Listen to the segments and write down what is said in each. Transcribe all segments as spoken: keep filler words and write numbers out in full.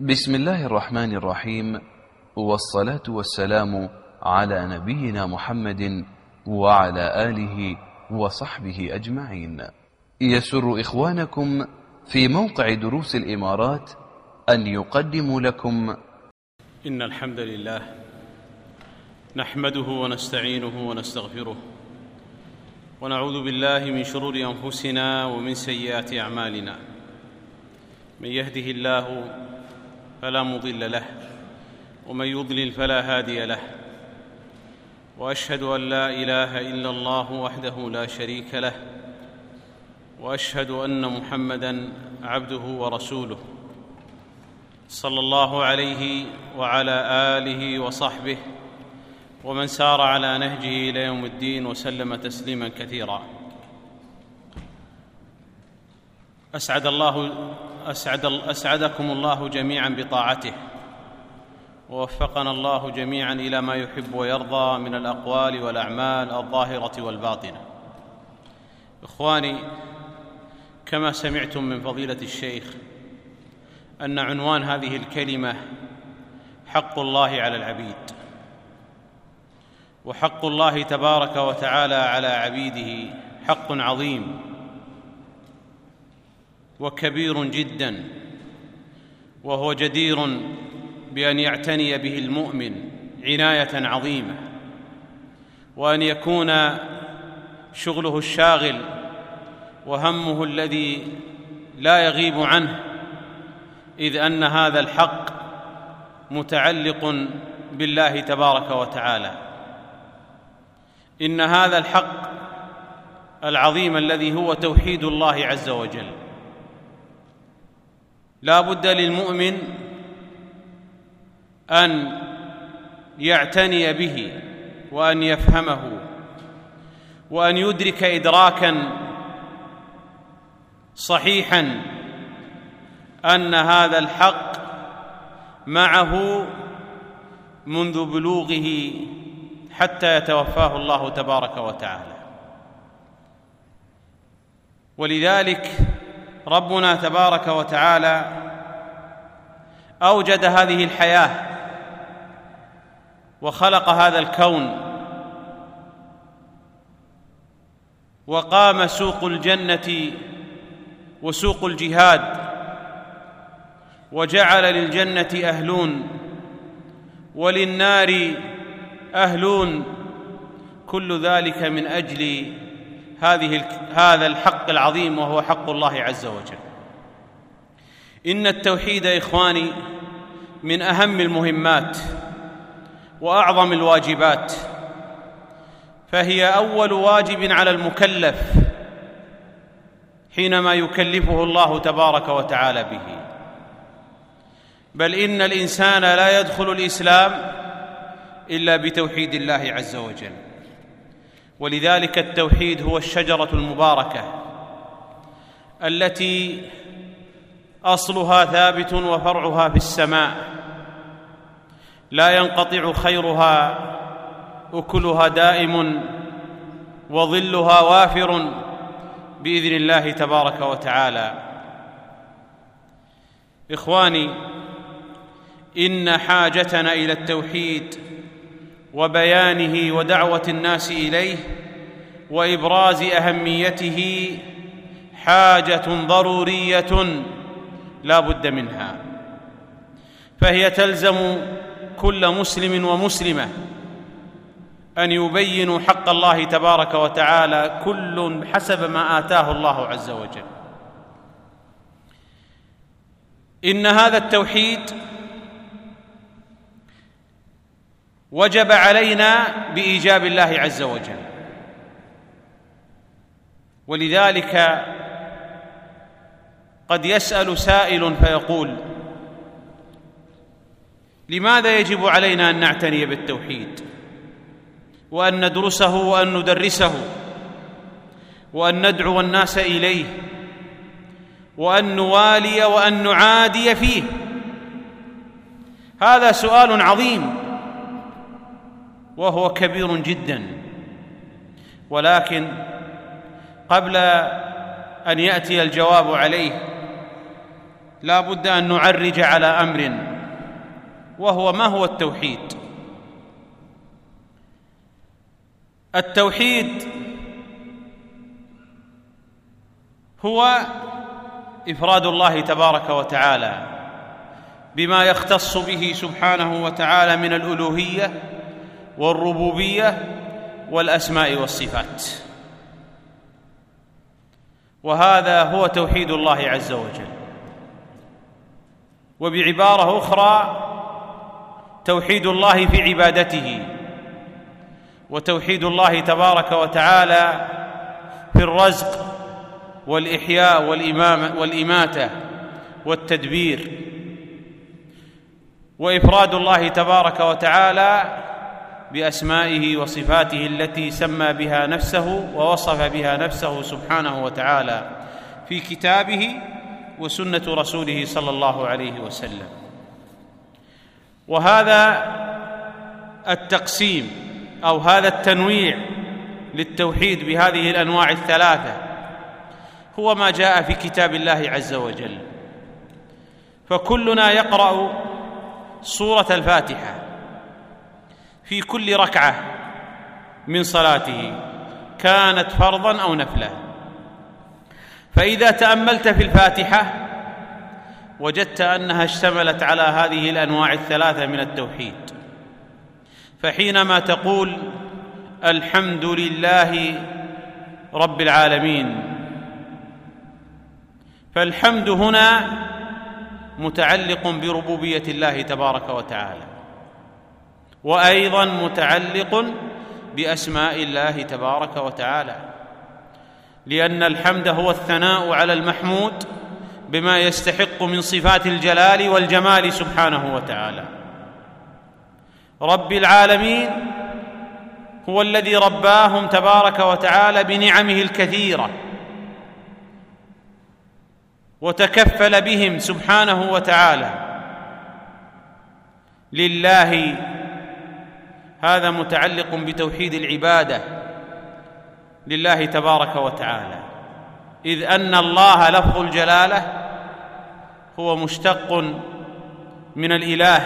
بسم الله الرحمن الرحيم، والصلاة والسلام على نبينا محمد وعلى آله وصحبه أجمعين. يسر إخوانكم في موقع دروس الإمارات أن يقدموا لكم إن الحمد لله نحمده ونستعينه ونستغفره ونعوذ بالله من شرور أنفسنا ومن سيئات أعمالنا. من يهده الله فلا مضل له ومن يضلل فلا هادي له، وأشهد أن لا إله إلا الله وحده لا شريك له، وأشهد أن محمدًا عبده ورسوله صلى الله عليه وعلى آله وصحبه ومن سار على نهجه إلى يوم الدين وسلم تسليماً كثيراً. أسعد الله أسعد أسعدكم الله جميعاً بطاعته، ووفقنا الله جميعاً إلى ما يحب ويرضى من الأقوال والأعمال الظاهرة والباطنة. إخواني، كما سمعتم من فضيلة الشيخ أن عنوان هذه الكلمة حق الله على العبيد، وحق الله تبارك وتعالى على عبيده حق عظيم وكبير جدا، وهو جدير بأن يعتني به المؤمن عناية عظيمة، وأن يكون شغله الشاغل وهمه الذي لا يغيب عنه، إذ أن هذا الحق متعلق بالله تبارك وتعالى. إن هذا الحق العظيم الذي هو توحيد الله عز وجل لا بد للمؤمن أن يعتني به وأن يفهمه وأن يدرك إدراكاً صحيحاً أن هذا الحق معه منذ بلوغه حتى يتوفاه الله تبارك وتعالى. ولذلك ربنا تبارك وتعالى أوجد هذه الحياة وخلق هذا الكون، وقام سوق الجنة وسوق الجهاد، وجعل للجنة أهلون وللنار أهلون، كل ذلك من أجل هذه هذا الحق العظيم وهو حق الله عز وجل. إن التوحيد إخواني من أهم المهمات وأعظم الواجبات، فهي أول واجب على المكلف حينما يكلفه الله تبارك وتعالى به. بل إن الإنسان لا يدخل الإسلام إلا بتوحيد الله عز وجل، ولذلك التوحيد هو الشجرة المباركة التي أصلها ثابت وفرعها في السماء، لا ينقطع خيرها، أكلها دائم وظلها وافر بإذن الله تبارك وتعالى. إخواني، إن حاجتنا إلى التوحيد وبيانه ودعوة الناس إليه وإبراز أهميته حاجة ضرورية لا بد منها، فهي تلزم كل مسلم ومسلمة أن يبينوا حق الله تبارك وتعالى كل حسب ما آتاه الله عز وجل. إن هذا التوحيد وجب علينا بإيجاب الله عز وجل، ولذلك قد يسأل سائل فيقول: لماذا يجب علينا أن نعتني بالتوحيد وأن ندرسه وأن ندرسه وأن ندعو الناس إليه وأن نوالي وأن نعادي فيه؟ هذا سؤال عظيم وهو كبير جدا، ولكن قبل أن يأتي الجواب عليه لا بد أن نعرج على أمر، وهو ما هو التوحيد؟ التوحيد هو إفراد الله تبارك وتعالى بما يختص به سبحانه وتعالى من الألوهية والربوبية والأسماء والصفات، وهذا هو توحيد الله عز وجل. وبعبارة أخرى، توحيد الله في عبادته، وتوحيد الله تبارك وتعالى في الرزق والإحياء والإماتة والتدبير، وإفراد الله تبارك وتعالى بأسمائه وصفاته التي سمى بها نفسه ووصف بها نفسه سبحانه وتعالى في كتابه وسنة رسوله صلى الله عليه وسلم. وهذا التقسيم أو هذا التنويع للتوحيد بهذه الأنواع الثلاثة هو ما جاء في كتاب الله عز وجل. فكلنا يقرأ سورة الفاتحة في كل ركعة من صلاته، كانت فرضا أو نفلا. فإذا تأملت في الفاتحة وجدت أنها اشتملت على هذه الأنواع الثلاثة من التوحيد. فحينما تقول الحمد لله رب العالمين، فالحمد هنا متعلق بربوبية الله تبارك وتعالى، وأيضا متعلق بأسماء الله تبارك وتعالى، لأن الحمد هو الثناء على المحمود بما يستحق من صفات الجلال والجمال سبحانه وتعالى. رب العالمين هو الذي رباهم تبارك وتعالى بنعمه الكثيرة، وتكفل بهم سبحانه وتعالى. لله هذا متعلق بتوحيد العبادة لله تبارك وتعالى، إذ أن الله لفظ الجلالة هو مشتق من الإله،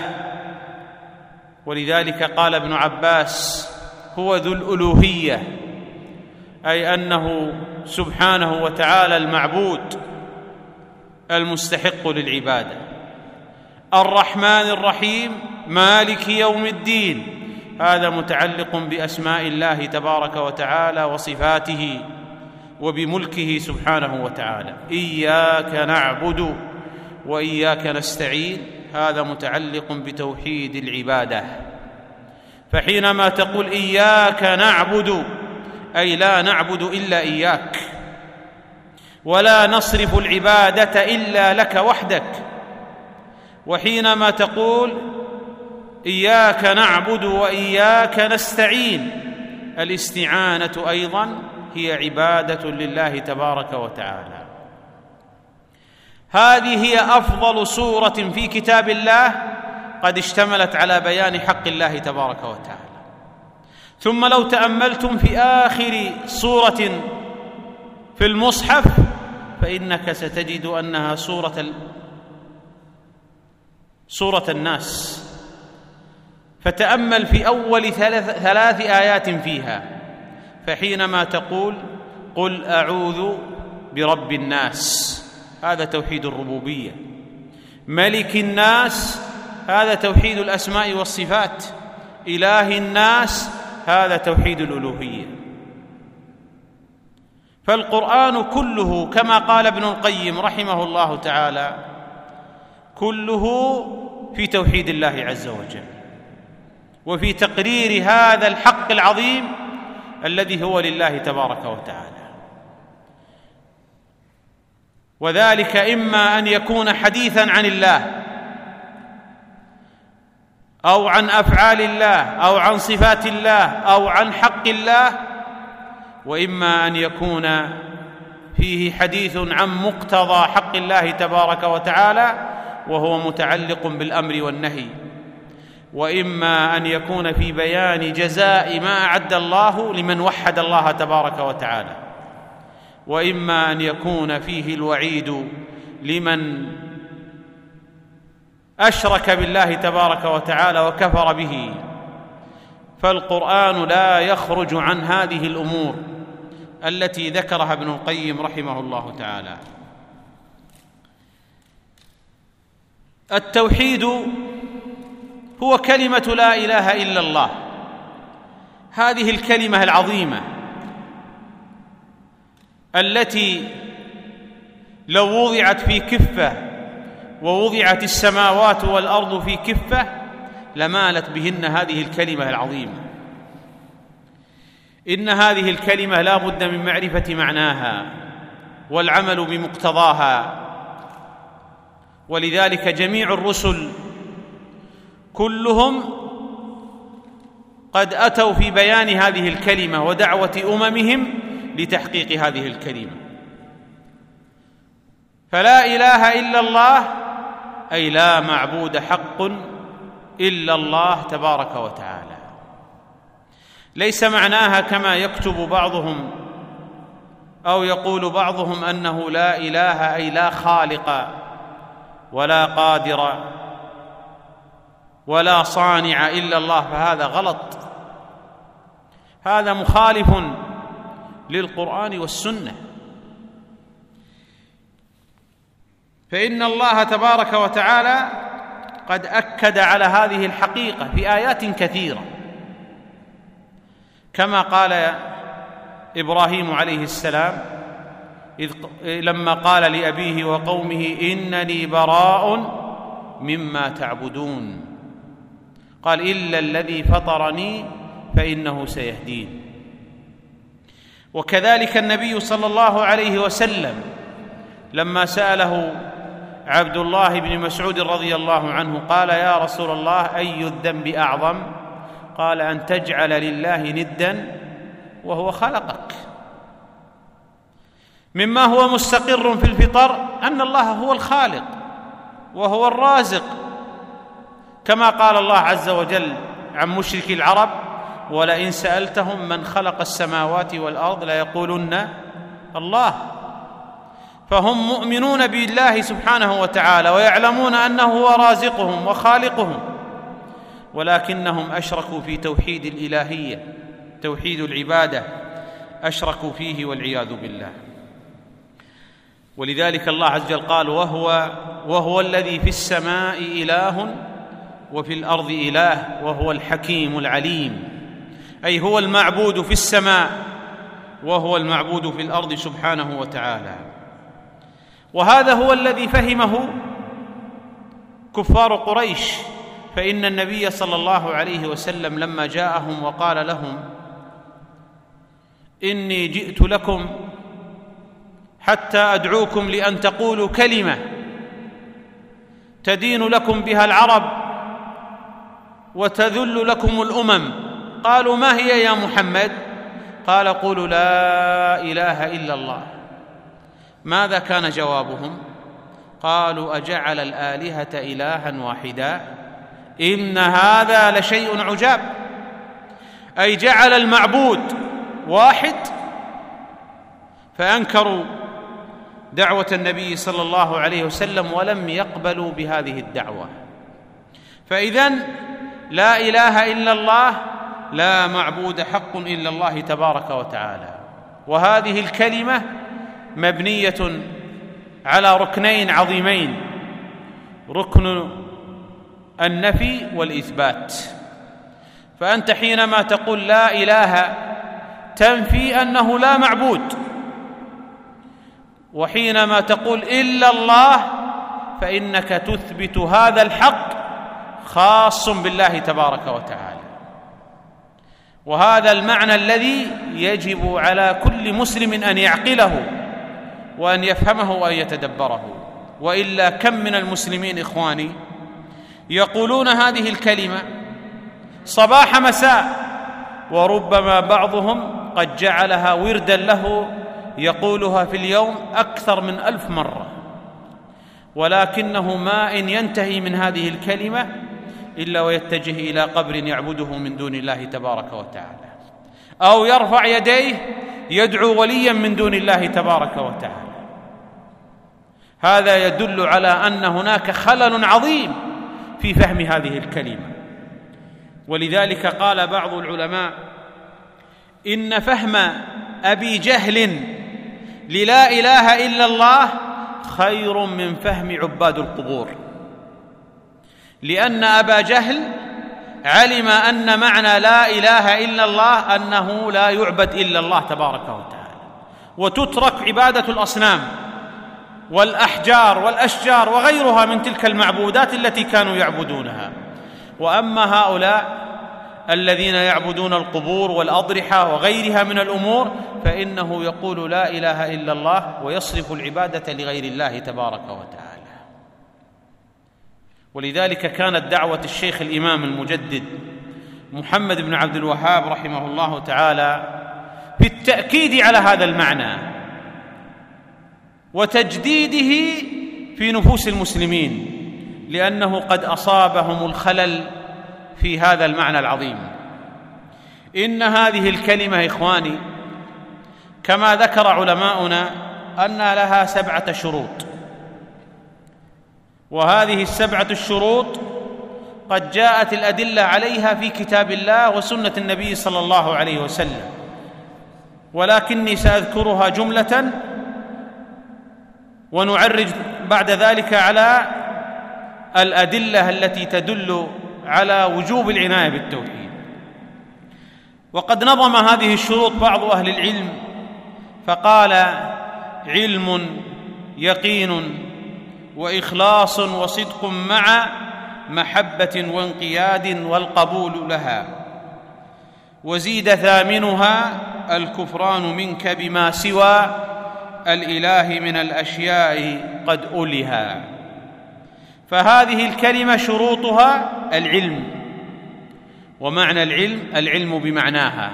ولذلك قال ابن عباس هو ذو الألوهية، أي أنه سبحانه وتعالى المعبود المستحق للعبادة. الرحمن الرحيم مالك يوم الدين، هذا متعلق بأسماء الله تبارك وتعالى وصفاته وبملكه سبحانه وتعالى. إياك نعبد وإياك نستعين، هذا متعلق بتوحيد العبادة. فحينما تقول إياك نعبد أي لا نعبد إلا إياك، ولا نصرف العبادة إلا لك وحدك. وحينما تقول إياك نعبد وإياك نستعين، الاستعانة أيضا هي عبادة لله تبارك وتعالى. هذه هي أفضل سورة في كتاب الله قد اشتملت على بيان حق الله تبارك وتعالى. ثم لو تأملتم في آخر سورة في المصحف فإنك ستجد أنها سورة ال... سورة الناس. فتأمل في أول ثلاث, ثلاث آيات فيها، فحينما تقول قل أعوذ برب الناس، هذا توحيد الربوبية. ملك الناس، هذا توحيد الأسماء والصفات. إله الناس، هذا توحيد الألوهية. فالقرآن كله كما قال ابن القيم رحمه الله تعالى كله في توحيد الله عز وجل، وفي تقرير هذا الحق العظيم الذي هو لله تبارك وتعالى. وذلك إما أن يكون حديثا عن الله أو عن أفعال الله أو عن صفات الله أو عن حق الله، وإما أن يكون فيه حديث عن مقتضى حق الله تبارك وتعالى وهو متعلق بالأمر والنهي، وإما أن يكون في بيان جزاء ما أعد الله لمن وحد الله تبارك وتعالى، وإما أن يكون فيه الوعيد لمن أشرك بالله تبارك وتعالى وكفر به. فالقرآن لا يخرج عن هذه الأمور التي ذكرها ابن القيم رحمه الله تعالى. التوحيد هو كلمة لا إله إلا الله، هذه الكلمة العظيمة التي لو وضعت في كفة ووضعت السماوات والأرض في كفة لمالت بهن هذه الكلمة العظيمة. إن هذه الكلمة لا بد من معرفة معناها والعمل بمقتضاها، ولذلك جميع الرسل كلهم قد أتوا في بيان هذه الكلمة ودعوة أممهم لتحقيق هذه الكلمة. فلا إله إلا الله أي لا معبود حق إلا الله تبارك وتعالى. ليس معناها كما يكتب بعضهم أو يقول بعضهم أنه لا إله أي لا خالق ولا قادر ولا صانع إلا الله، فهذا غلط، هذا مخالف للقرآن والسنة. فإن الله تبارك وتعالى قد أكد على هذه الحقيقة في آيات كثيرة، كما قال إبراهيم عليه السلام إذ لما قال لأبيه وقومه إنني براء مما تعبدون، قال إلا الذي فطرني فإنه سيهدين. وكذلك النبي صلى الله عليه وسلم لما سأله عبد الله بن مسعود رضي الله عنه قال يا رسول الله أي الذنب أعظم؟ قال أن تجعل لله ندا وهو خلقك. مما هو مستقر في الفطر أن الله هو الخالق وهو الرازق، كما قال الله عز وجل عن مشركي العرب ولئن سألتهم من خلق السماوات والأرض ليقولن الله. فهم مؤمنون بالله سبحانه وتعالى ويعلمون أنه هو رازقهم وخالقهم، ولكنهم أشركوا في توحيد الإلهية، توحيد العبادة أشركوا فيه والعياذ بالله. ولذلك الله عز وجل قال وهو, وهو الذي في السماء إله وفي الأرض إله وهو الحكيم العليم، أي هو المعبود في السماء وهو المعبود في الأرض سبحانه وتعالى. وهذا هو الذي فهمه كفار قريش، فإن النبي صلى الله عليه وسلم لما جاءهم وقال لهم إني جئت لكم حتى أدعوكم لأن تقولوا كلمة تدين لكم بها العرب وتذل لكم الأمم، قالوا ما هي يا محمد؟ قال قولوا لا إله إلا الله. ماذا كان جوابهم؟ قالوا أجعل الآلهة إلها واحدا إن هذا لشيء عجاب، أي جعل المعبود واحد. فأنكروا دعوة النبي صلى الله عليه وسلم ولم يقبلوا بهذه الدعوة. فإذن لا إله إلا الله لا معبود حق إلا الله تبارك وتعالى. وهذه الكلمة مبنية على ركنين عظيمين، ركن النفي والإثبات. فأنت حينما تقول لا إله تنفي أنه لا معبود، وحينما تقول إلا الله فإنك تثبت هذا الحق خاص بالله تبارك وتعالى. وهذا المعنى الذي يجب على كل مسلم أن يعقله وأن يفهمه وأن يتدبره. وإلا كم من المسلمين إخواني يقولون هذه الكلمة صباح مساء، وربما بعضهم قد جعلها وردا له يقولها في اليوم أكثر من ألف مرة، ولكنه ما إن ينتهي من هذه الكلمة إلا ويتجه إلى قبر يعبده من دون الله تبارك وتعالى، أو يرفع يديه يدعو وليا من دون الله تبارك وتعالى. هذا يدل على أن هناك خلل عظيم في فهم هذه الكلمة. ولذلك قال بعض العلماء إن فهم أبي جهل للا إله إلا الله خير من فهم عباد القبور، لأن أبا جهل علم أن معنى لا إله إلا الله أنه لا يعبد إلا الله تبارك وتعالى، وتترك عبادة الأصنام والأحجار والأشجار وغيرها من تلك المعبودات التي كانوا يعبدونها. وأما هؤلاء الذين يعبدون القبور والأضرحة وغيرها من الأمور فإنه يقول لا إله إلا الله ويصرف العبادة لغير الله تبارك وتعالى. ولذلك كانت دعوة الشيخ الإمام المجدد محمد بن عبد الوهاب رحمه الله تعالى في التأكيد على هذا المعنى وتجديده في نفوس المسلمين، لأنه قد أصابهم الخلل في هذا المعنى العظيم. إن هذه الكلمة إخواني كما ذكر علماؤنا أن لها سبعة شروط، وهذه السبعة الشروط قد جاءت الأدلة عليها في كتاب الله وسنة النبي صلى الله عليه وسلم، ولكني سأذكرها جملة ونعرج بعد ذلك على الأدلة التي تدل على وجوب العناية بالتوحيد. وقد نظم هذه الشروط بعض أهل العلم فقال: علم، يقين، وإخلاص وصدق مع محبة وانقياد والقبول لها. وزيد ثامنها: الكفران منك بما سوى الإله من الأشياء قد أُلِهَا. فهذه الكلمة شروطها العلم، ومعنى العلم العلم بمعناها،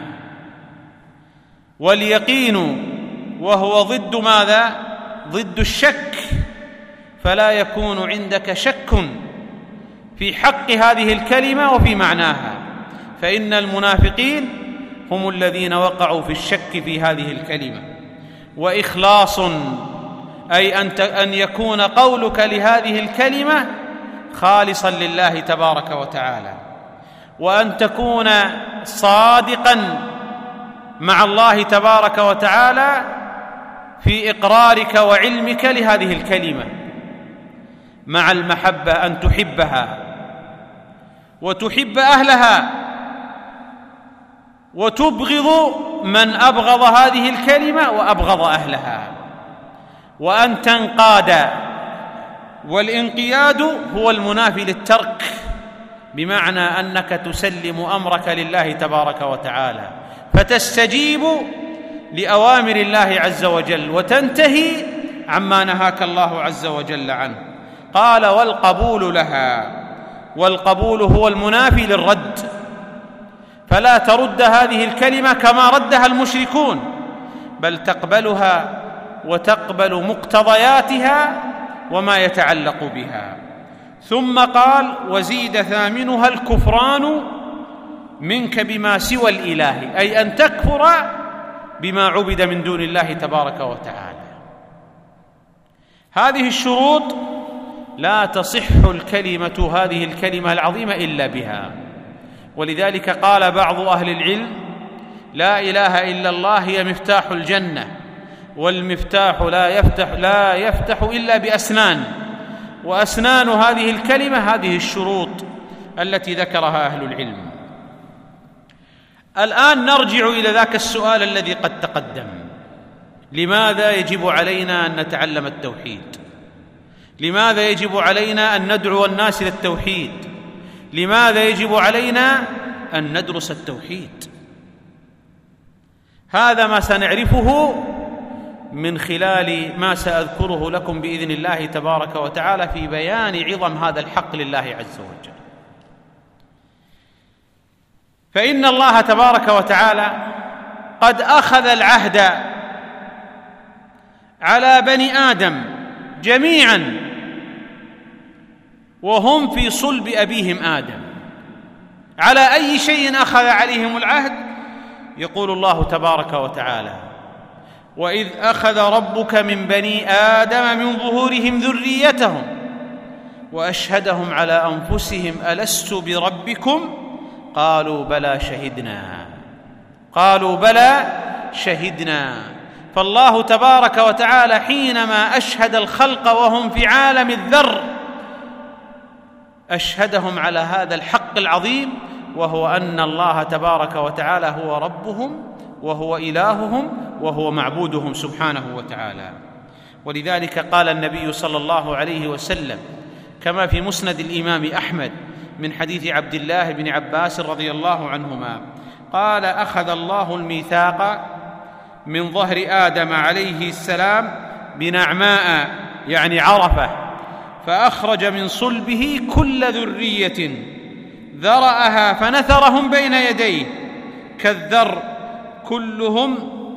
واليقين وهو ضد ماذا؟ ضد الشك، فلا يكون عندك شك في حق هذه الكلمة وفي معناها، فإن المنافقين هم الذين وقعوا في الشك في هذه الكلمة. وإخلاص أي أن يكون قولك لهذه الكلمة خالصا لله تبارك وتعالى، وأن تكون صادقا مع الله تبارك وتعالى في إقرارك وعلمك لهذه الكلمة، مع المحبة أن تحبها وتحب أهلها وتبغض من أبغض هذه الكلمة وأبغض أهلها، وأن تنقاد. والانقياد هو المنافي للترك، بمعنى أنك تسلم أمرك لله تبارك وتعالى فتستجيب لأوامر الله عز وجل وتنتهي عما نهاك الله عز وجل عنه. قال: والقبول لها. والقبول هو المنافي للرد، فلا ترد هذه الكلمة كما ردها المشركون، بل تقبلها وتقبل مقتضياتها وما يتعلق بها. ثم قال: وزيد ثامنها الكفران منك بما سوى الإله، أي أن تكفر بما عبد من دون الله تبارك وتعالى. هذه الشروط لا تصح الكلمة، هذه الكلمة العظيمة، إلا بها. ولذلك قال بعض أهل العلم: لا إله إلا الله هي مفتاح الجنة، والمفتاح لا يفتح لا يفتح إلا بأسنان، وأسنان هذه الكلمة هذه الشروط التي ذكرها أهل العلم. الآن نرجع إلى ذاك السؤال الذي قد تقدم: لماذا يجب علينا أن نتعلم التوحيد؟ لماذا يجب علينا أن ندعو الناس إلى التوحيد؟ لماذا يجب علينا أن ندرس التوحيد؟ هذا ما سنعرفه من خلال ما سأذكره لكم بإذن الله تبارك وتعالى في بيان عظم هذا الحق لله عز وجل. فإن الله تبارك وتعالى قد أخذ العهد على بني آدم جميعا وهم في صلب أبيهم آدم. على أي شيء أخذ عليهم العهد؟ يقول الله تبارك وتعالى: وإذ أخذ ربك من بني آدم من ظهورهم ذريتهم وأشهدهم على أنفسهم ألست بربكم قالوا بلى شهدنا قالوا بلى شهدنا. فالله تبارك وتعالى حينما أشهد الخلق وهم في عالم الذر أشهدهم على هذا الحق العظيم، وهو أن الله تبارك وتعالى هو ربهم وهو إلههم وهو معبودهم سبحانه وتعالى. ولذلك قال النبي صلى الله عليه وسلم كما في مسند الإمام أحمد من حديث عبد الله بن عباس رضي الله عنهما قال: أخذ الله الميثاق من ظهر آدم عليه السلام بنعماء يعني عرفة، فأخرج من صلبه كل ذرية ذرأها فنثرهم بين يديه كالذر كلهم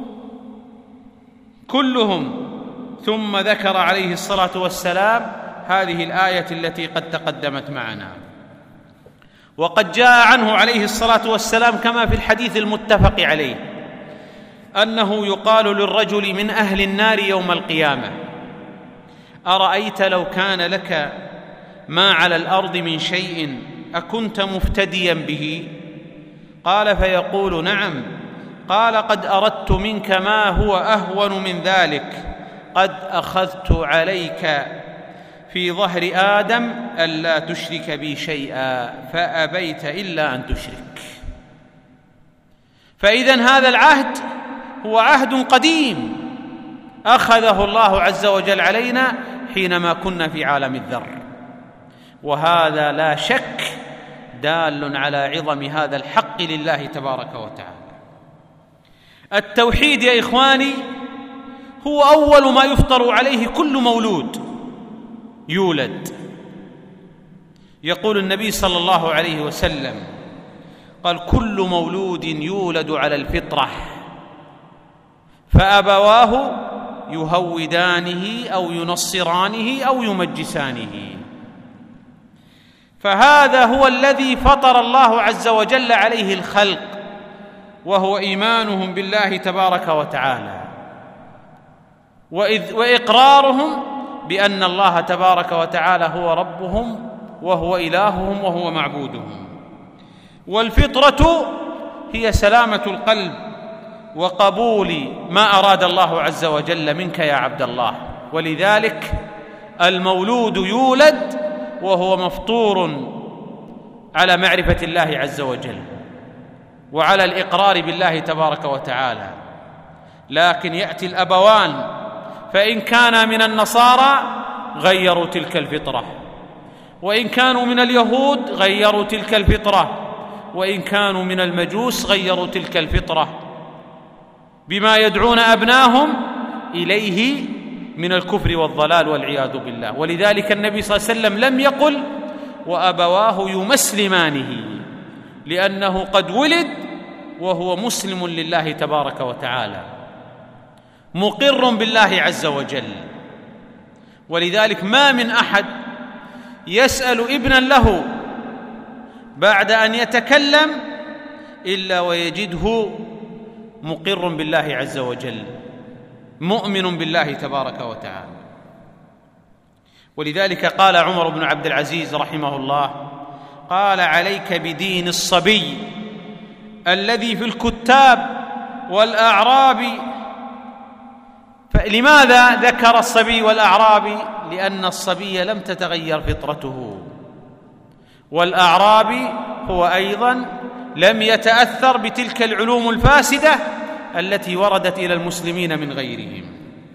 كلهم ثم ذكر عليه الصلاة والسلام هذه الآية التي قد تقدمت معنا. وقد جاء عنه عليه الصلاة والسلام كما في الحديث المتفق عليه أنه يقال للرجل من أهل النار يوم القيامة: أرأيت لو كان لك ما على الأرض من شيء أكنت مفتديا به؟ قال: فيقول: نعم. قال: قد أردت منك ما هو أهون من ذلك، قد أخذت عليك في ظهر آدم ألا تشرك بي شيئا فأبيت إلا أن تشرك. فإذن هذا العهد هو عهد قديم أخذه الله عز وجل علينا حينما كنا في عالم الذر، وهذا لا شك دال على عظم هذا الحق لله تبارك وتعالى. التوحيد يا إخواني هو أول ما يفطر عليه كل مولود يولد. يقول النبي صلى الله عليه وسلم قال: كل مولود يولد على الفطرة فأبواه يهودانه أو ينصرانه أو يمجسانه. فهذا هو الذي فطر الله عز وجل عليه الخلق، وهو إيمانهم بالله تبارك وتعالى وإقرارهم بأن الله تبارك وتعالى هو ربهم وهو إلههم وهو معبودهم. والفطرة هي سلامة القلب وقبول ما أراد الله عز وجل منك يا عبد الله. ولذلك المولود يولد وهو مفطور على معرفة الله عز وجل وعلى الإقرار بالله تبارك وتعالى، لكن يأتي الأبوان فإن كانا من النصارى غيروا تلك الفطرة، وإن كانوا من اليهود غيروا تلك الفطرة، وإن كانوا من المجوس غيروا تلك الفطرة بما يدعون أبناهم إليه من الكفر والضلال والعياذ بالله. ولذلك النبي صلى الله عليه وسلم لم يقل وأبواه يمسلمانه، لأنه قد ولد وهو مسلم لله تبارك وتعالى مقر بالله عز وجل. ولذلك ما من أحد يسأل ابنا له بعد أن يتكلم إلا ويجده مقر بالله عز وجل مؤمن بالله تبارك وتعالى. ولذلك قال عمر بن عبد العزيز رحمه الله قال: عليك بدين الصبي الذي في الكتاب والأعراب. فلماذا ذكر الصبي والأعرابي؟ لأن الصبي لم تتغير فطرته، والأعرابي هو أيضا لم يتأثر بتلك العلوم الفاسدة التي وردت إلى المسلمين من غيرهم.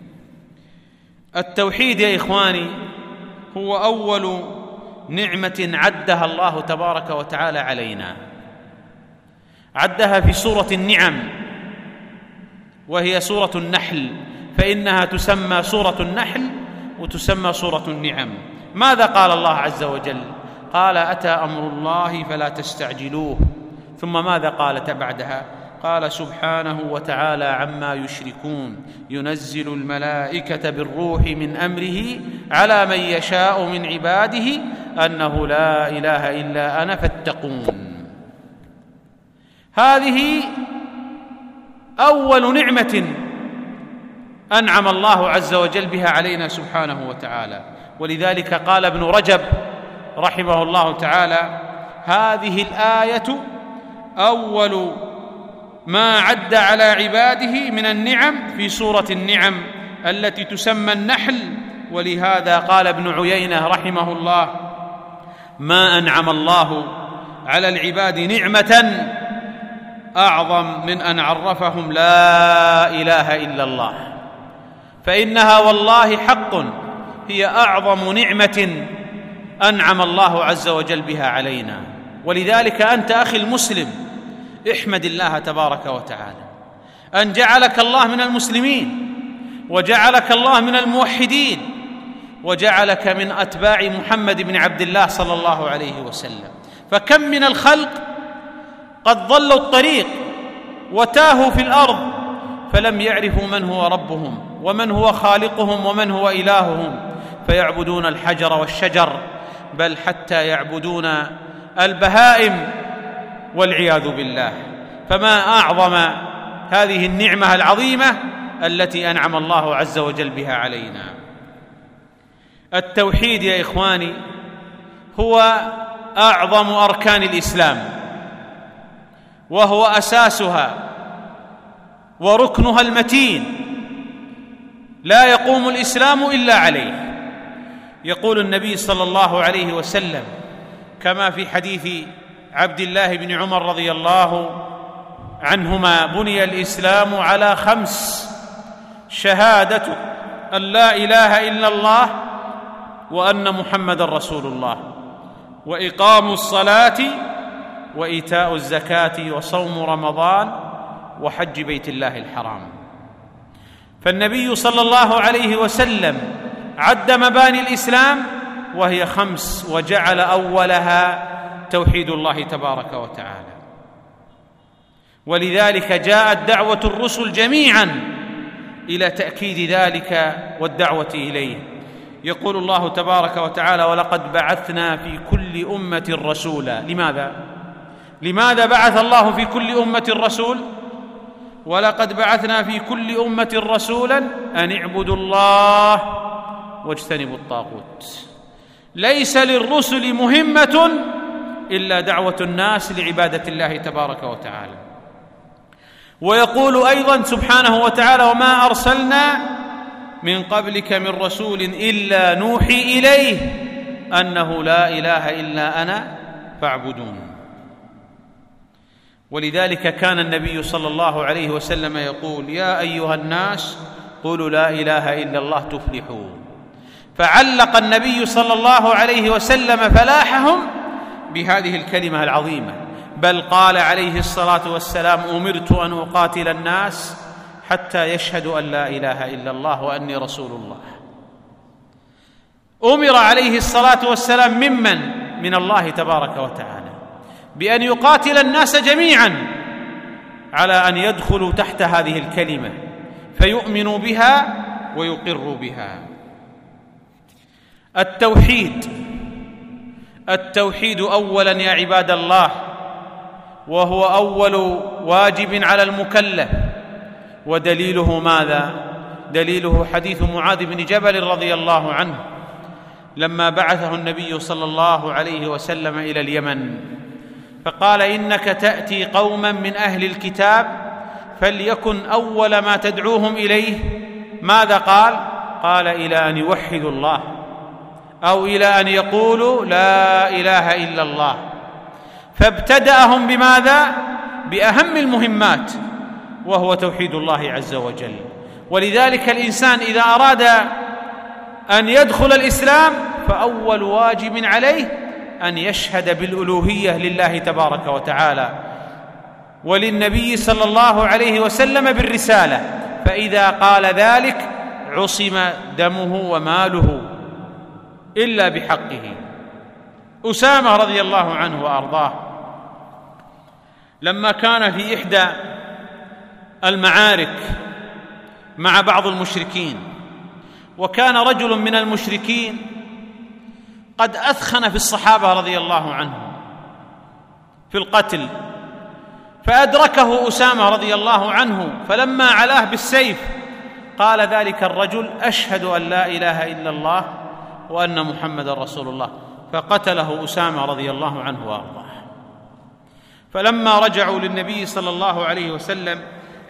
التوحيد يا إخواني هو أول نعمة عدها الله تبارك وتعالى علينا، عدها في سورة النعم وهي سورة النحل، فإنها تسمى سورة النحل وتسمى سورة النعم. ماذا قال الله عز وجل؟ قال: أتى أمر الله فلا تستعجلوه. ثم ماذا قال بعدها؟ قال سبحانه وتعالى عما يشركون ينزل الملائكة بالروح من أمره على من يشاء من عباده أنه لا إله إلا أنا فاتقون. هذه أول نعمة أنعم الله عز وجل بها علينا سبحانه وتعالى. ولذلك قال ابن رجب رحمه الله تعالى: هذه الآية أول ما عد على عباده من النعم في سورة النعم التي تسمى النحل. ولهذا قال ابن عيينة رحمه الله: ما أنعم الله على العباد نعمة أعظم من أن عرفهم لا إله إلا الله، فإنها والله حق هي أعظم نعمة أنعم الله عز وجل بها علينا. ولذلك أنت أخي المسلم احمد الله تبارك وتعالى أن جعلك الله من المسلمين، وجعلك الله من الموحدين، وجعلك من أتباع محمد بن عبد الله صلى الله عليه وسلم. فكم من الخلق قد ضلوا الطريق وتاهوا في الأرض فلم يعرفوا من هو ربهم ومن هو خالقهم ومن هو إلههم، فيعبدون الحجر والشجر، بل حتى يعبدون البهائم والعياذ بالله. فما أعظم هذه النعمة العظيمة التي أنعم الله عز وجل بها علينا. التوحيد يا إخواني هو أعظم أركان الإسلام، وهو أساسها وركنها المتين، لا يقوم الإسلام إلا عليه. يقول النبي صلى الله عليه وسلم كما في حديث عبد الله بن عمر رضي الله عنهما: بني الإسلام على خمس: شهادة أن لا إله إلا الله وأن محمد رسول الله، وإقام الصلاة، وإيتاء الزكاة، وصوم رمضان، وحج بيت الله الحرام. فالنبي صلى الله عليه وسلم عد مباني الإسلام وهي خمس، وجعل أولها توحيد الله تبارك وتعالى. ولذلك جاءت دعوة الرسل جميعا إلى تأكيد ذلك والدعوة إليه. يقول الله تبارك وتعالى: ولقد بعثنا في كل أمة رسولا. لماذا؟ لماذا بعث الله في كل أمة رسول؟ ولقد بعثنا في كل أمة رسولا أن اعبدوا الله واجتنبوا الطاغوت. ليس للرسل مهمة إلا دعوة الناس لعبادة الله تبارك وتعالى. ويقول أيضا سبحانه وتعالى: وما أرسلنا من قبلك من رسول إلا نوحي إليه أنه لا إله إلا أنا فاعبدون. ولذلك كان النبي صلى الله عليه وسلم يقول: يا أيها الناس قولوا لا إله إلا الله تفلحوا. فعلق النبي صلى الله عليه وسلم فلاحهم بهذه الكلمة العظيمة، بل قال عليه الصلاة والسلام: أمرت أن أقاتل الناس حتى يشهدوا أن لا إله إلا الله وأني رسول الله. أمر عليه الصلاة والسلام ممن؟ من الله تبارك وتعالى، بأن يقاتل الناس جميعا على أن يدخلوا تحت هذه الكلمة فيؤمنوا بها ويقروا بها. التوحيد التوحيد أولا يا عباد الله، وهو أول واجب على المكلف. ودليله ماذا؟ دليله حديث معاذ بن جبل رضي الله عنه لما بعثه النبي صلى الله عليه وسلم إلى اليمن، فقال: إنك تأتي قوما من أهل الكتاب فليكن أول ما تدعوهم إليه ماذا؟ قال: قال إلى أن يوحدوا الله، أو إلى أن يقولوا لا إله إلا الله. فابتدأهم بماذا؟ بأهم المهمات، وهو توحيد الله عز وجل. ولذلك الإنسان إذا أراد أن يدخل الإسلام فأول واجب عليه أن يشهد بالألوهية لله تبارك وتعالى، وللنبي صلى الله عليه وسلم بالرسالة. فإذا قال ذلك عصم دمه وماله إلا بحقه. أسامة رضي الله عنه وأرضاه لما كان في إحدى المعارك مع بعض المشركين، وكان رجل من المشركين قد أثخن في الصحابة رضي الله عنهم في القتل، فأدركه أسامة رضي الله عنه، فلما علاه بالسيف قال ذلك الرجل: أشهد أن لا إله إلا الله وأن محمد رسول الله. فقتله أسامة رضي الله عنه وأرضاه. فلما رجعوا للنبي صلى الله عليه وسلم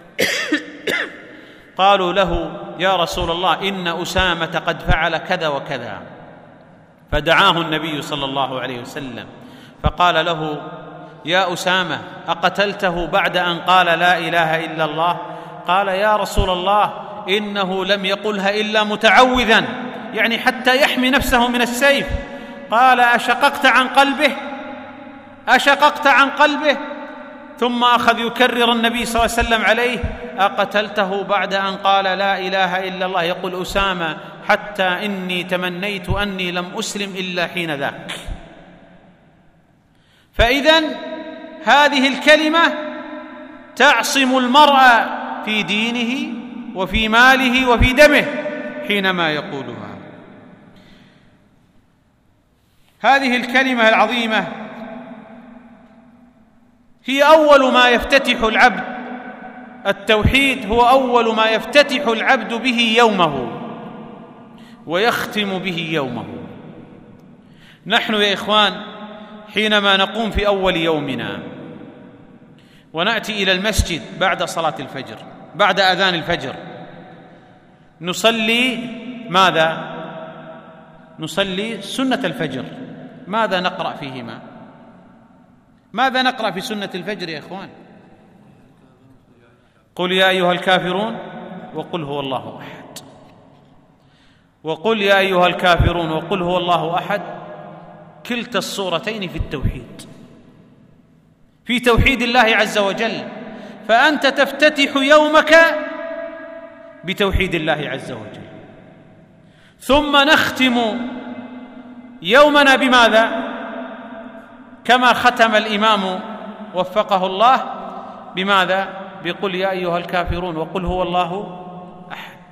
قالوا له: يا رسول الله، إن أسامة قد فعل كذا وكذا. فدعاه النبي صلى الله عليه وسلم فقال له: يا أسامة، أقتلته بعد أن قال لا إله إلا الله؟ قال: يا رسول الله، إنه لم يقلها إلا متعوذا، يعني حتى يحمي نفسه من السيف. قال: أشققت عن قلبه؟ أشققت عن قلبه؟ ثم أخذ يكرر النبي صلى الله عليه وسلم عليه: أقتلته بعد أن قال لا إله إلا الله؟ يقول أسامة: حتى إني تمنيت أني لم أسلم إلا حين ذاك. فإذن هذه الكلمة تعصم المرء في دينه وفي ماله وفي دمه حينما يقولها. هذه الكلمة العظيمة هي أول ما يفتتح العبد، التوحيد هو أول ما يفتتح العبد به يومه ويختم به يومه. نحن يا إخوان حينما نقوم في أول يومنا ونأتي إلى المسجد بعد صلاة الفجر، بعد أذان الفجر، نصلي ماذا؟ نصلي سنة الفجر. ماذا نقرأ فيهما؟ ماذا نقرأ في سنة الفجر يا إخوان؟ قل يا أيها الكافرون، وقل هو الله أحد. وقل يا أيها الكافرون وقل هو الله أحد، كلتا الصورتين في التوحيد، في توحيد الله عز وجل. فأنت تفتتح يومك بتوحيد الله عز وجل، ثم نختم يومنا بماذا؟ كما ختم الإمام وفقه الله، بماذا؟ بقل يا أيها الكافرون وقل هو الله أحد.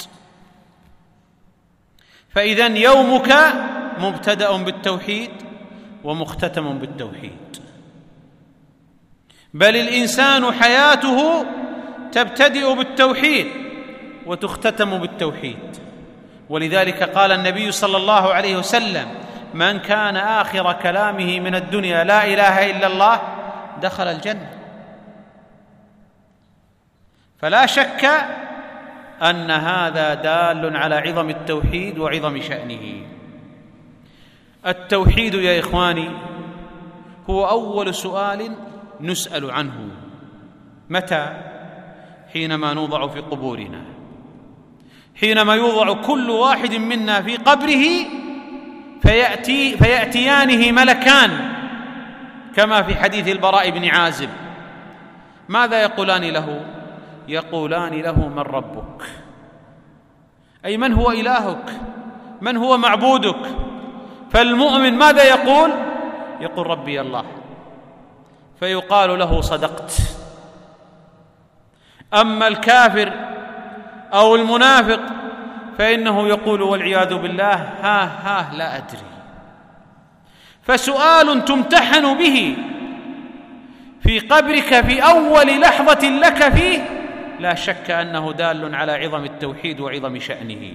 فإذن يومك مبتدأ بالتوحيد ومختتم بالتوحيد، بل الإنسان حياته تبتدئ بالتوحيد وتختتم بالتوحيد. ولذلك قال النبي صلى الله عليه وسلم: من كان آخر كلامه من الدنيا لا إله إلا الله دخل الجنة. فلا شك أن هذا دال على عظم التوحيد وعظم شأنه. التوحيد يا إخواني هو أول سؤال نسأل عنه. متى؟ حينما نوضع في قبورنا، حينما يوضع كل واحد منا في قبره فيأتي فيأتيانه ملكان كما في حديث البراء بن عازب. ماذا يقولان له؟ يقولان له: من ربك؟ أي من هو إلهك؟ من هو معبودك؟ فالمؤمن ماذا يقول؟ يقول: ربي الله. فيقال له: صدقت. أما الكافر أو المنافق فإنه يقول والعياذ بالله: ها ها لا أدري. فسؤال تمتحن به في قبرك في أول لحظة لك فيه لا شك أنه دال على عظم التوحيد وعظم شأنه.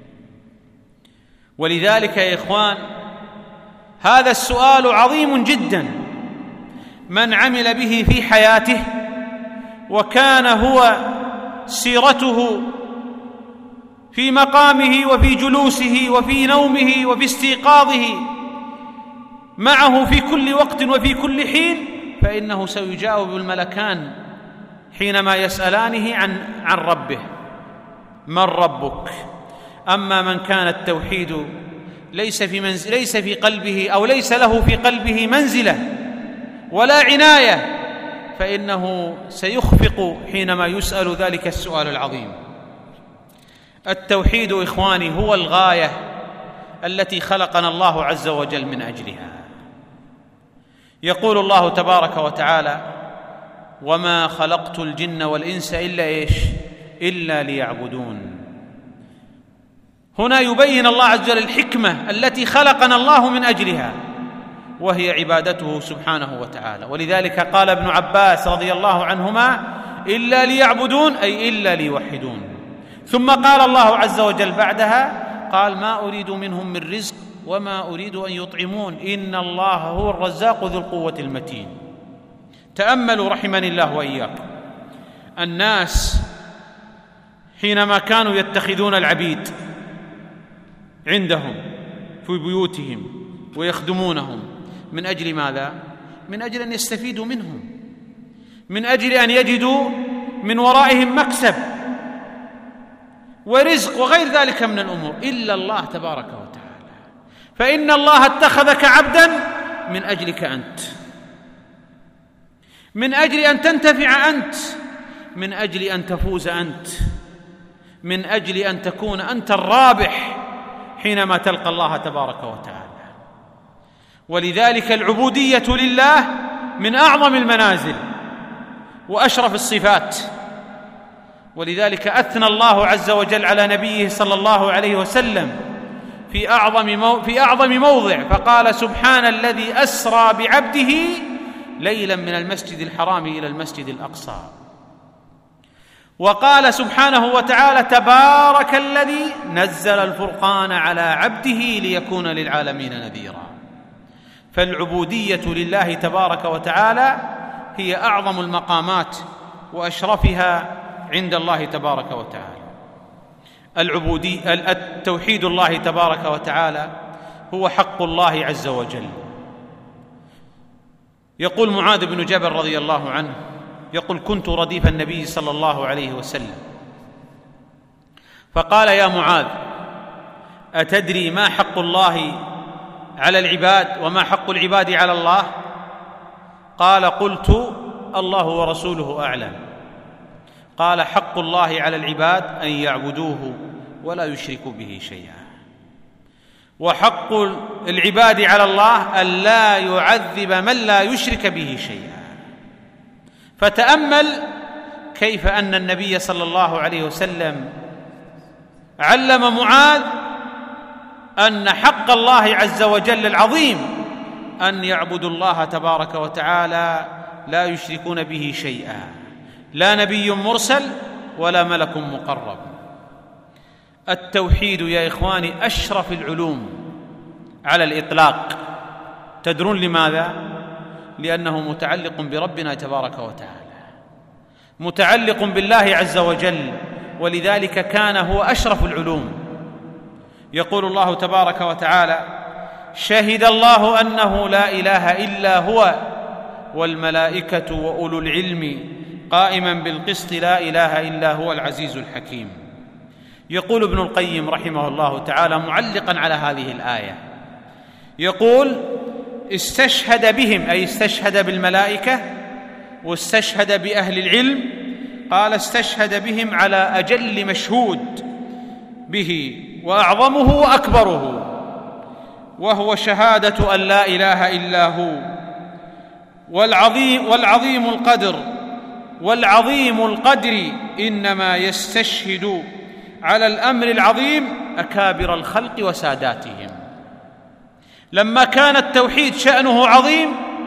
ولذلك يا إخوان هذا السؤال عظيم جدا. من عمل به في حياته وكان هو سيرته في مقامه وفي جلوسه وفي نومه وفي استيقاظه معه في كل وقت وفي كل حين، فإنه سيجاوب الملكان حينما يسألانه عن عن ربه: من ربك؟ أما من كان التوحيد ليس في منزل ليس في قلبه أو ليس له في قلبه منزلة ولا عناية، فإنه سيخفق حينما يسأل ذلك السؤال العظيم. التوحيد إخواني هو الغاية التي خلقنا الله عز وجل من أجلها. يقول الله تبارك وتعالى: وما خلقت الجن والإنس إلا إيش؟ إلا ليعبدون. هنا يبين الله عز وجل الحكمة التي خلقنا الله من أجلها، وهي عبادته سبحانه وتعالى. ولذلك قال ابن عباس رضي الله عنهما: إلا ليعبدون، أي إلا ليوحدون. ثم قال الله عز وجل بعدها: قال: ما أريد منهم من رزق وما أريد أن يطعمون إن الله هو الرزاق ذو القوة المتين. تأملوا رحمني الله وإياكم الناس حينما كانوا يتخذون العبيد عندهم في بيوتهم ويخدمونهم من أجل ماذا؟ من أجل أن يستفيدوا منهم، من أجل أن يجدوا من ورائهم مكسب ورزق وغير ذلك من الأمور، إلا الله تبارك وتعالى، فإن الله اتخذك عبدا من أجلك أنت، من أجل أن تنتفع أنت، من أجل أن تفوز أنت، من أجل أن تكون أنت الرابح حينما تلقى الله تبارك وتعالى. ولذلك العبودية لله من أعظم المنازل وأشرف الصفات، ولذلك أثنى الله عز وجل على نبيه صلى الله عليه وسلم في أعظم مو... في أعظم موضع، فقال: سبحان الذي أسرى بعبده ليلا من المسجد الحرام إلى المسجد الأقصى. وقال سبحانه وتعالى: تبارك الذي نزل الفرقان على عبده ليكون للعالمين نذيرا. فالعبودية لله تبارك وتعالى هي أعظم المقامات وأشرفها عند الله تبارك وتعالى. العبودية التوحيد الله تبارك وتعالى هو حق الله عز وجل. يقول معاذ بن جبل رضي الله عنه، يقول: كنت رديف النبي صلى الله عليه وسلم، فقال: يا معاذ، أتدري ما حق الله على العباد وما حق العباد على الله؟ قال: قلت: الله ورسوله أعلم. قال: حق الله على العباد أن يعبدوه ولا يشركوا به شيئا، وحق العباد على الله أن لا يعذب من لا يشرك به شيئا. فتأمل كيف أن النبي صلى الله عليه وسلم علم معاذ أن حق الله عز وجل العظيم أن يعبدوا الله تبارك وتعالى لا يشركون به شيئا، لا نبي مرسل ولا ملك مقرب. التوحيد يا إخواني أشرف العلوم على الإطلاق. تدرون لماذا؟ لأنه متعلق بربنا تبارك وتعالى، متعلق بالله عز وجل، ولذلك كان هو أشرف العلوم. يقول الله تبارك وتعالى: شهد الله أنه لا إله إلا هو والملائكة وأولو العلم قائما بالقسط لا إله إلا هو العزيز الحكيم. يقول ابن القيم رحمه الله تعالى معلقا على هذه الآية، يقول: استشهد بهم، أي استشهد بالملائكة واستشهد بأهل العلم. قال: استشهد بهم على أجل مشهود به وأعظمه وأكبره، وهو شهادة أن لا إله إلا هو، والعظيم, والعظيم القدر والعظيم القدر إنما يستشهد على الأمر العظيم أكابر الخلق وساداتهم. لما كان التوحيد شأنه عظيم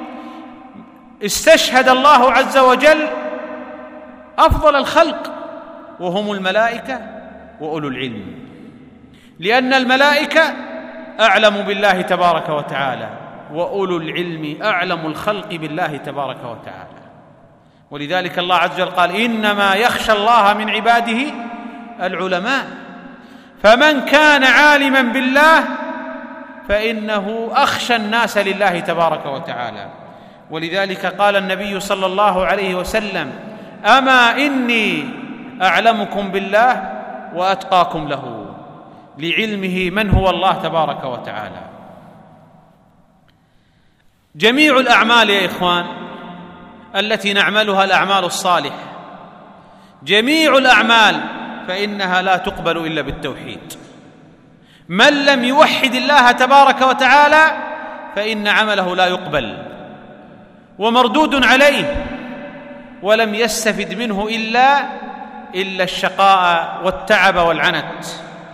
استشهد الله عز وجل أفضل الخلق وهم الملائكة وأولو العلم، لأن الملائكة أعلم بالله تبارك وتعالى، وأولو العلم أعلم الخلق بالله تبارك وتعالى. ولذلك الله عز وجل قال: إنما يخشى الله من عباده العلماء. فمن كان عالما بالله فإنه أخشى الناس لله تبارك وتعالى. ولذلك قال النبي صلى الله عليه وسلم: أما إني أعلمكم بالله وأتقاكم له، لعلمه من هو الله تبارك وتعالى. جميع الأعمال يا إخوان التي نعملها الأعمال الصالحة، جميع الأعمال فإنها لا تقبل إلا بالتوحيد. من لم يوحد الله تبارك وتعالى فإن عمله لا يقبل ومردود عليه، ولم يستفد منه إلا إلا الشقاء والتعب والعنت.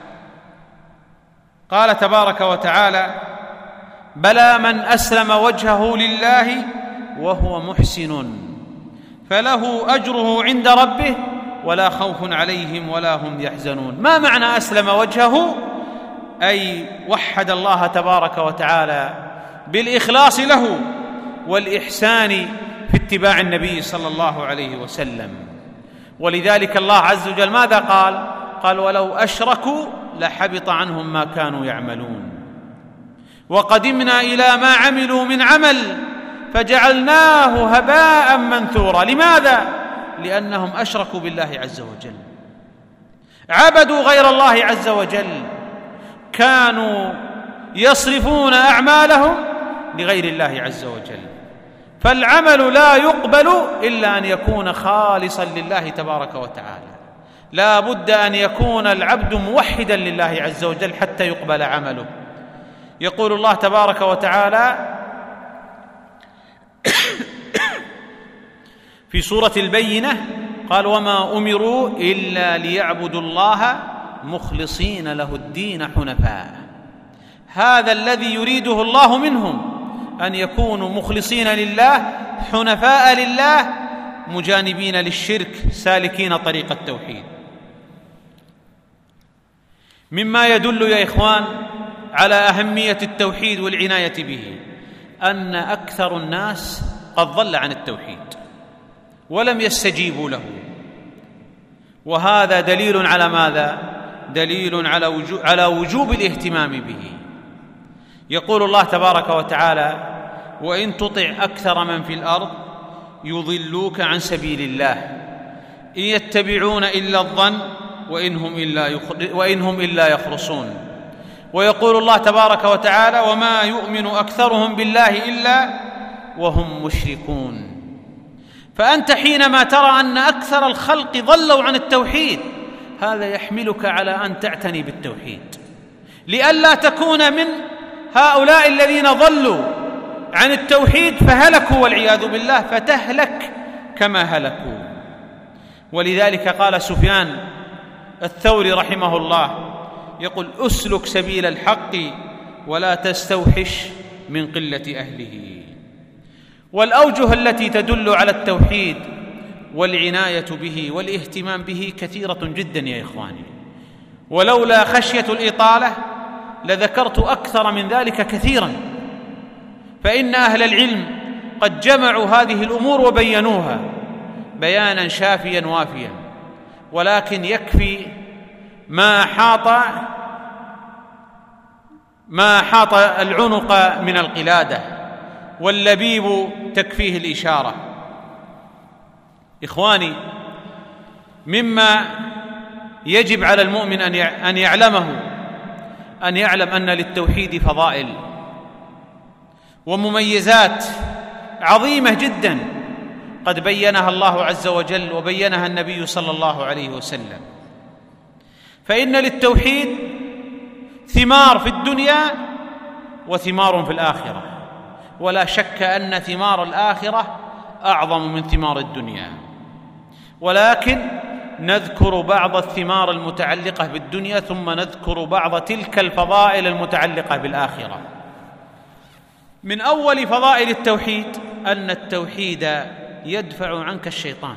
قال تبارك وتعالى: بلى من أسلم وجهه لله وهو محسن فله أجره عند ربه ولا خوف عليهم ولا هم يحزنون. ما معنى أسلم وجهه؟ أي وحد الله تبارك وتعالى بالإخلاص له والإحسان في اتباع النبي صلى الله عليه وسلم. ولذلك الله عز وجل ماذا قال؟ قال: ولو أشركوا لحبط عنهم ما كانوا يعملون وقدمنا إلى ما عملوا من عمل فجعلناه هباء منثورا. لماذا؟ لأنهم أشركوا بالله عز وجل، عبدوا غير الله عز وجل، كانوا يصرفون أعمالهم لغير الله عز وجل. فالعمل لا يقبل إلا أن يكون خالصا لله تبارك وتعالى، لا بد أن يكون العبد موحدا لله عز وجل حتى يقبل عمله. يقول الله تبارك وتعالى في سورة البينة قال: وما أمروا إلا ليعبدوا الله مخلصين له الدين حنفاء. هذا الذي يريده الله منهم، أن يكونوا مخلصين لله حنفاء لله مجانبين للشرك سالكين طريق التوحيد. مما يدل يا إخوان على أهمية التوحيد والعناية به أن أكثر الناس قد ضل عن التوحيد ولم يستجيبوا له، وهذا دليل على ماذا؟ دليل على وجوب, على وجوب الاهتمام به. يقول الله تبارك وتعالى: وإن تطع أكثر من في الأرض يضلوك عن سبيل الله إن يتبعون إلا الظن وإن هم إلا, وإن هم إلا يخرصون. ويقول الله تبارك وتعالى: وما يؤمن أكثرهم بالله إلا وهم مشركون. فأنت حينما ترى أن أكثر الخلق ضلوا عن التوحيد هذا يحملك على أن تعتني بالتوحيد لئلا تكون من هؤلاء الذين ضلوا عن التوحيد فهلكوا والعياذ بالله، فتهلك كما هلكوا. ولذلك قال سفيان الثوري رحمه الله يقول: أسلك سبيل الحق ولا تستوحش من قلة أهله. والأوجه التي تدل على التوحيد والعناية به والاهتمام به كثيرة جدا يا إخواني، ولولا خشية الإطالة لذكرت أكثر من ذلك كثيرا، فإن أهل العلم قد جمعوا هذه الأمور وبينوها بيانا شافيا وافيا، ولكن يكفي ما حاط ما حاط العنق من القلادة، واللبيب تكفيه الإشارة. إخواني، مما يجب على المؤمن أن يعلمه أن يعلم أن للتوحيد فضائل ومميزات عظيمة جدا قد بينها الله عز وجل وبينها النبي صلى الله عليه وسلم. فإن للتوحيد ثمار في الدنيا وثمار في الآخرة، ولا شك أن ثمار الآخرة أعظم من ثمار الدنيا، ولكن نذكر بعض الثمار المتعلقة بالدنيا ثم نذكر بعض تلك الفضائل المتعلقة بالآخرة. من أول فضائل التوحيد أن التوحيد يدفع عنك الشيطان،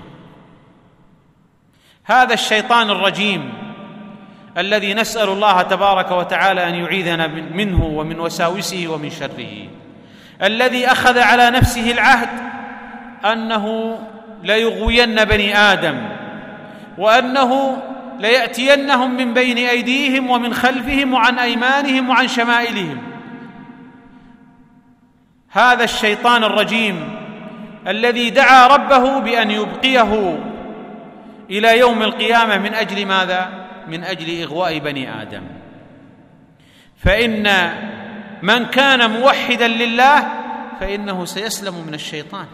هذا الشيطان الرجيم الذي نسأل الله تبارك وتعالى أن يعيذنا منه ومن وساوسه ومن شره، الذي أخذ على نفسه العهد أنه ليغوين بني آدم، وأنه ليأتينهم من بين أيديهم ومن خلفهم وعن أيمانهم وعن شمائلهم. هذا الشيطان الرجيم الذي دعا ربه بأن يبقيه إلى يوم القيامة من أجل ماذا؟ من أجل إغواء بني آدم. فإن من كان موحدا لله فإنه سيسلم من الشيطان.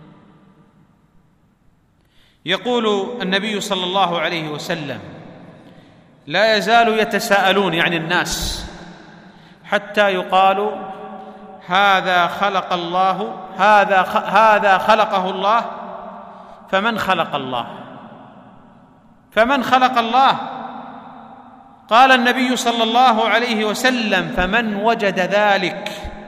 يقول النبي صلى الله عليه وسلم: لا يزال يتساءلون يعني الناس حتى يقال هذا خلق الله هذا هذا خلقه الله فمن خلق الله فمن خلق الله قال النبي صلى الله عليه وسلم: فمن وجد ذلك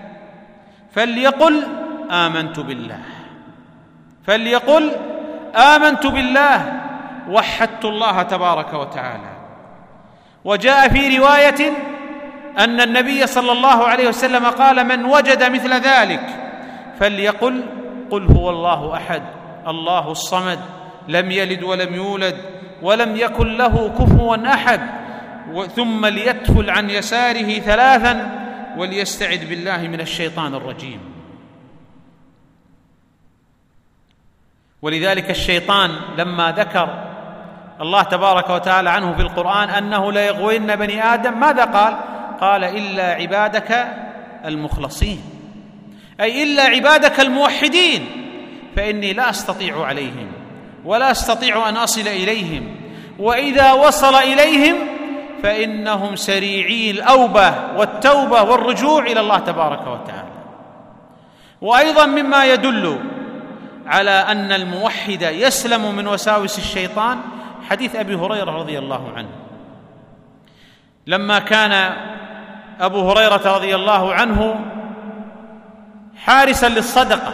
فليقل آمنت بالله فليقل آمنت بالله وحدت الله تبارك وتعالى. وجاء في رواية: أن النبي صلى الله عليه وسلم قال: من وجد مثل ذلك فليقل: قل هو الله أحد الله الصمد لم يلد ولم يولد ولم يكن له كفوا أحد، ثم ليتفل عن يساره ثلاثا وليستعذ بالله من الشيطان الرجيم. ولذلك الشيطان لما ذكر الله تبارك وتعالى عنه في القرآن أنه لا يغوين بني آدم، ماذا قال؟ قال: إلا عبادك المخلصين، أي إلا عبادك الموحدين، فإني لا أستطيع عليهم ولا أستطيع أن أصل إليهم، وإذا وصل إليهم فإنهم سريعي الأوبة والتوبة والرجوع إلى الله تبارك وتعالى. وأيضا مما يدل على أن الموحد يسلم من وساوس الشيطان حديث أبي هريرة رضي الله عنه، لما كان أبو هريرة رضي الله عنه حارسا للصدقة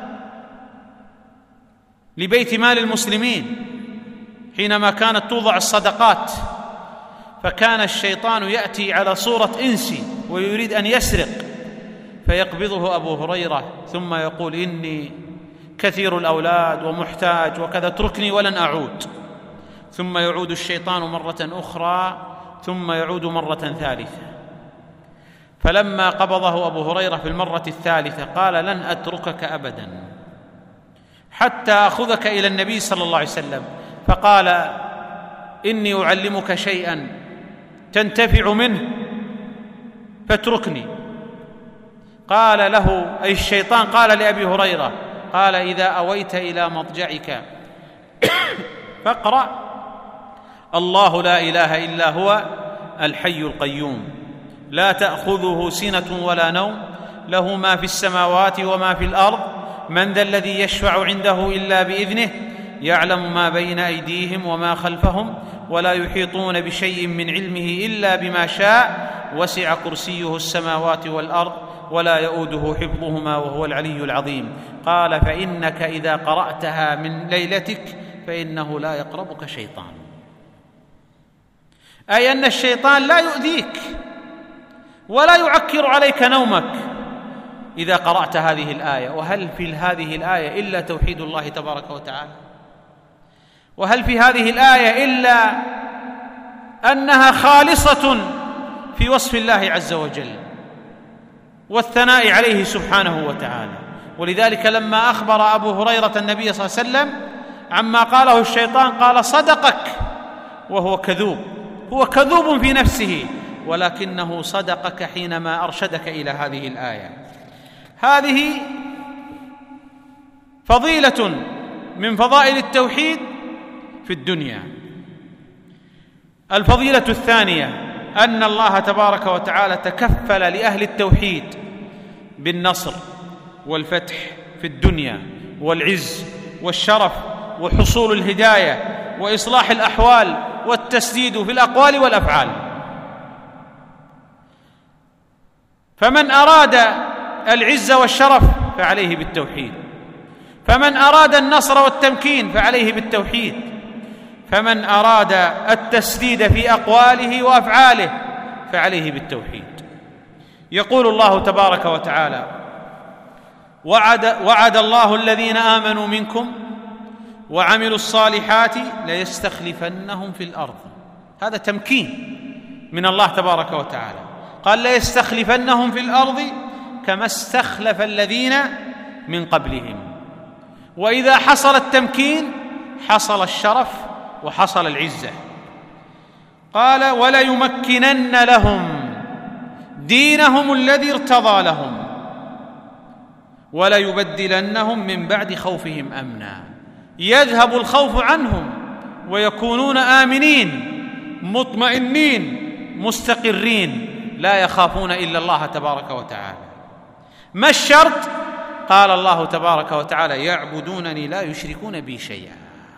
لبيت مال المسلمين حينما كانت توضع الصدقات، فكان الشيطان يأتي على صورة إنسي ويريد أن يسرق، فيقبضه أبو هريرة ثم يقول: إني كثير الأولاد ومحتاج وكذا، اتركني ولن أعود. ثم يعود الشيطان مرة أخرى، ثم يعود مرة ثالثة. فلما قبضه أبو هريرة في المرة الثالثة قال: لن أتركك أبدا حتى أخذك إلى النبي صلى الله عليه وسلم، فقال: إني أعلمك شيئا تنتفع منه فاتركني. قال له أي الشيطان قال لأبي هريرة، قال: إذا أويت إلى مضجعك فاقرأ: الله لا إله إلا هو الحي القيوم لا تأخذه سنة ولا نوم له ما في السماوات وما في الأرض من ذا الذي يشفع عنده إلا بإذنه يعلم ما بين أيديهم وما خلفهم ولا يحيطون بشيء من علمه إلا بما شاء وسع كرسيه السماوات والأرض ولا يؤوده حفظهما وهو العلي العظيم. قال: فإنك إذا قرأتها من ليلتك فإنه لا يقربك شيطان، أي أن الشيطان لا يؤذيك ولا يعكر عليك نومك إذا قرأت هذه الآية. وهل في هذه الآية إلا توحيد الله تبارك وتعالى؟ وهل في هذه الآية إلا أنها خالصة في وصف الله عز وجل والثناء عليه سبحانه وتعالى؟ ولذلك لما أخبر أبو هريرة النبي صلى الله عليه وسلم عما قاله الشيطان قال: صدقك، وهو كذوب، هو كذوب في نفسه، ولكنه صدقك حينما أرشدك إلى هذه الآية. هذه فضيلة من فضائل التوحيد في الدنيا. الفضيلة الثانية أن الله تبارك وتعالى تكفل لأهل التوحيد بالنصر والفتح في الدنيا والعز والشرف وحصول الهداية وإصلاح الأحوال والتسديد في الأقوال والأفعال. فمن أراد العز والشرف فعليه بالتوحيد، فمن أراد النصر والتمكين فعليه بالتوحيد، فمن أراد التسديد في أقواله وأفعاله فعليه بالتوحيد. يقول الله تبارك وتعالى: وعد, وعد الله الذين آمنوا منكم وعملوا الصالحات ليستخلفنهم في الأرض. هذا تمكين من الله تبارك وتعالى، قال: ليستخلفنهم في الأرض كما استخلف الذين من قبلهم. وإذا حصل التمكين حصل الشرف وحصل العزة. قال: وليمكنن لهم دينهم الذي ارتضى لهم وليبدلنهم من بعد خوفهم أمنا. يذهب الخوف عنهم ويكونون آمنين مطمئنين مستقرين لا يخافون إلا الله تبارك وتعالى. ما الشرط؟ قال الله تبارك وتعالى: يعبدونني لا يشركون بي شيئا.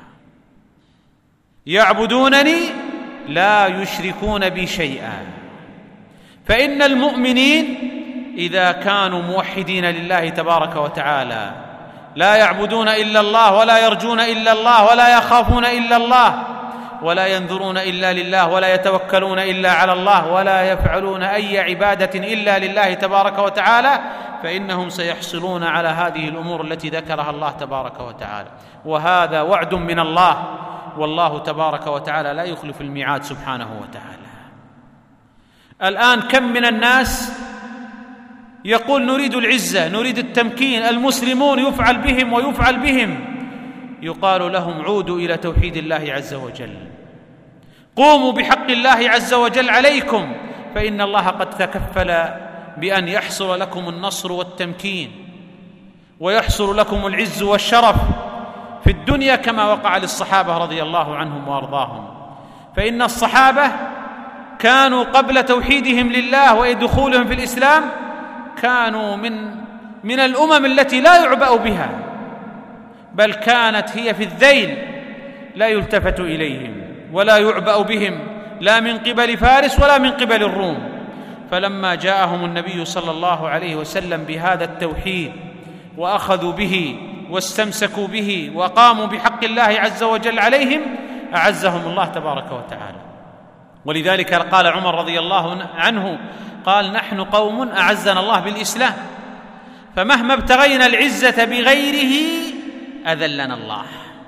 يعبدونني لا يشركون بي شيئا. فإن المؤمنين إذا كانوا موحدين لله تبارك وتعالى لا يعبدون إلا الله ولا يرجون إلا الله ولا يخافون إلا الله ولا ينذرون إلا لله ولا يتوكلون إلا على الله ولا يفعلون أي عبادة إلا لله تبارك وتعالى، فإنهم سيحصلون على هذه الأمور التي ذكرها الله تبارك وتعالى. وهذا وعد من الله، والله تبارك وتعالى لا يخلف الميعاد سبحانه وتعالى. الآن كم من الناس يقول نريد العزة، نريد التمكين، المسلمون يفعل بهم ويفعل بهم، يقال لهم عودوا إلى توحيد الله عز وجل، قوموا بحق الله عز وجل عليكم، فإن الله قد تكفل بأن يحصل لكم النصر والتمكين ويحصل لكم العز والشرف في الدنيا كما وقع للصحابة رضي الله عنهم وأرضاهم. فإن الصحابة كانوا قبل توحيدهم لله ودخولهم في الإسلام كانوا من من الأمم التي لا يعبأ بها، بل كانت هي في الذيل، لا يلتفت إليهم ولا يعبأ بهم، لا من قبل فارس ولا من قبل الروم. فلما جاءهم النبي صلى الله عليه وسلم بهذا التوحيد وأخذوا به واستمسكوا به وقاموا بحق الله عز وجل عليهم، أعزهم الله تبارك وتعالى. ولذلك قال عمر رضي الله عنه، قال نحن قوم أعزنا الله بالإسلام، فمهما ابتغينا العزة بغيره أذلنا الله.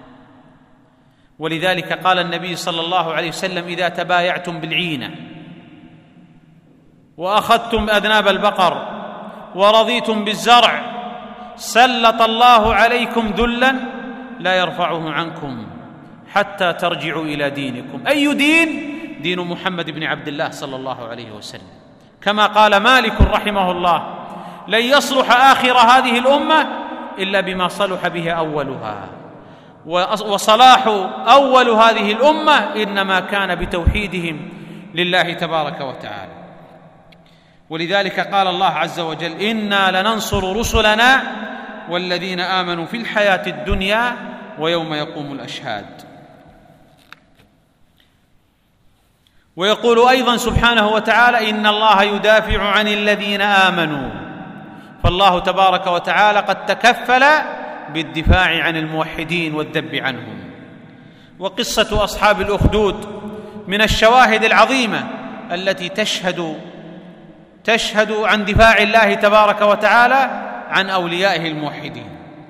ولذلك قال النبي صلى الله عليه وسلم إذا تبايعتم بالعينة وأخذتم أذناب البقر ورضيتم بالزرع سلط الله عليكم ذلا لا يرفعه عنكم حتى ترجعوا إلى دينكم. أي دين؟ دين محمد بن عبد الله صلى الله عليه وسلم. كما قال مالك رحمه الله لن يصلح آخر هذه الأمة إلا بما صلح به أولها، وصلاح أول هذه الأمة إنما كان بتوحيدهم لله تبارك وتعالى. ولذلك قال الله عز وجل إنا لننصر رسلنا والذين آمنوا في الحياة الدنيا ويوم يقوم الأشهاد. ويقول أيضا سبحانه وتعالى إن الله يدافع عن الذين آمنوا، فالله تبارك وتعالى قد تكفل بالدفاع عن الموحدين والذب عنهم. وقصة أصحاب الأخدود من الشواهد العظيمة التي تشهد تشهد عن دفاع الله تبارك وتعالى عن أوليائه الموحدين.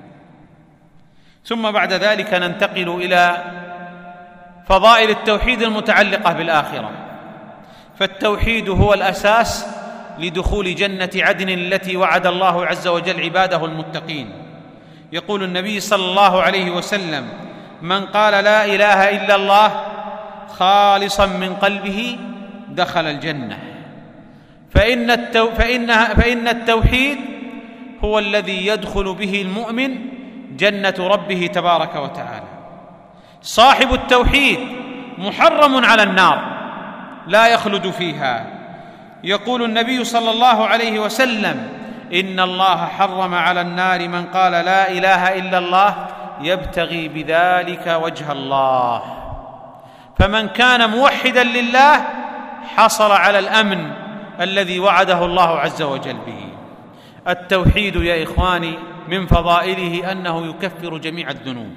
ثم بعد ذلك ننتقل إلى فضائل التوحيد المتعلقة بالآخرة. فالتوحيد هو الأساس لدخول جنة عدن التي وعد الله عز وجل عباده المتقين. يقول النبي صلى الله عليه وسلم من قال لا إله إلا الله خالصا من قلبه دخل الجنة. فإن, التو فإن, فإن التوحيد هو الذي يدخل به المؤمن جنة ربه تبارك وتعالى. صاحب التوحيد محرم على النار لا يخلد فيها. يقول النبي صلى الله عليه وسلم إن الله حرم على النار من قال لا إله إلا الله يبتغي بذلك وجه الله. فمن كان موحدا لله حصل على الأمن الذي وعده الله عز وجل به. التوحيد يا إخواني من فضائله أنه يكفر جميع الذنوب،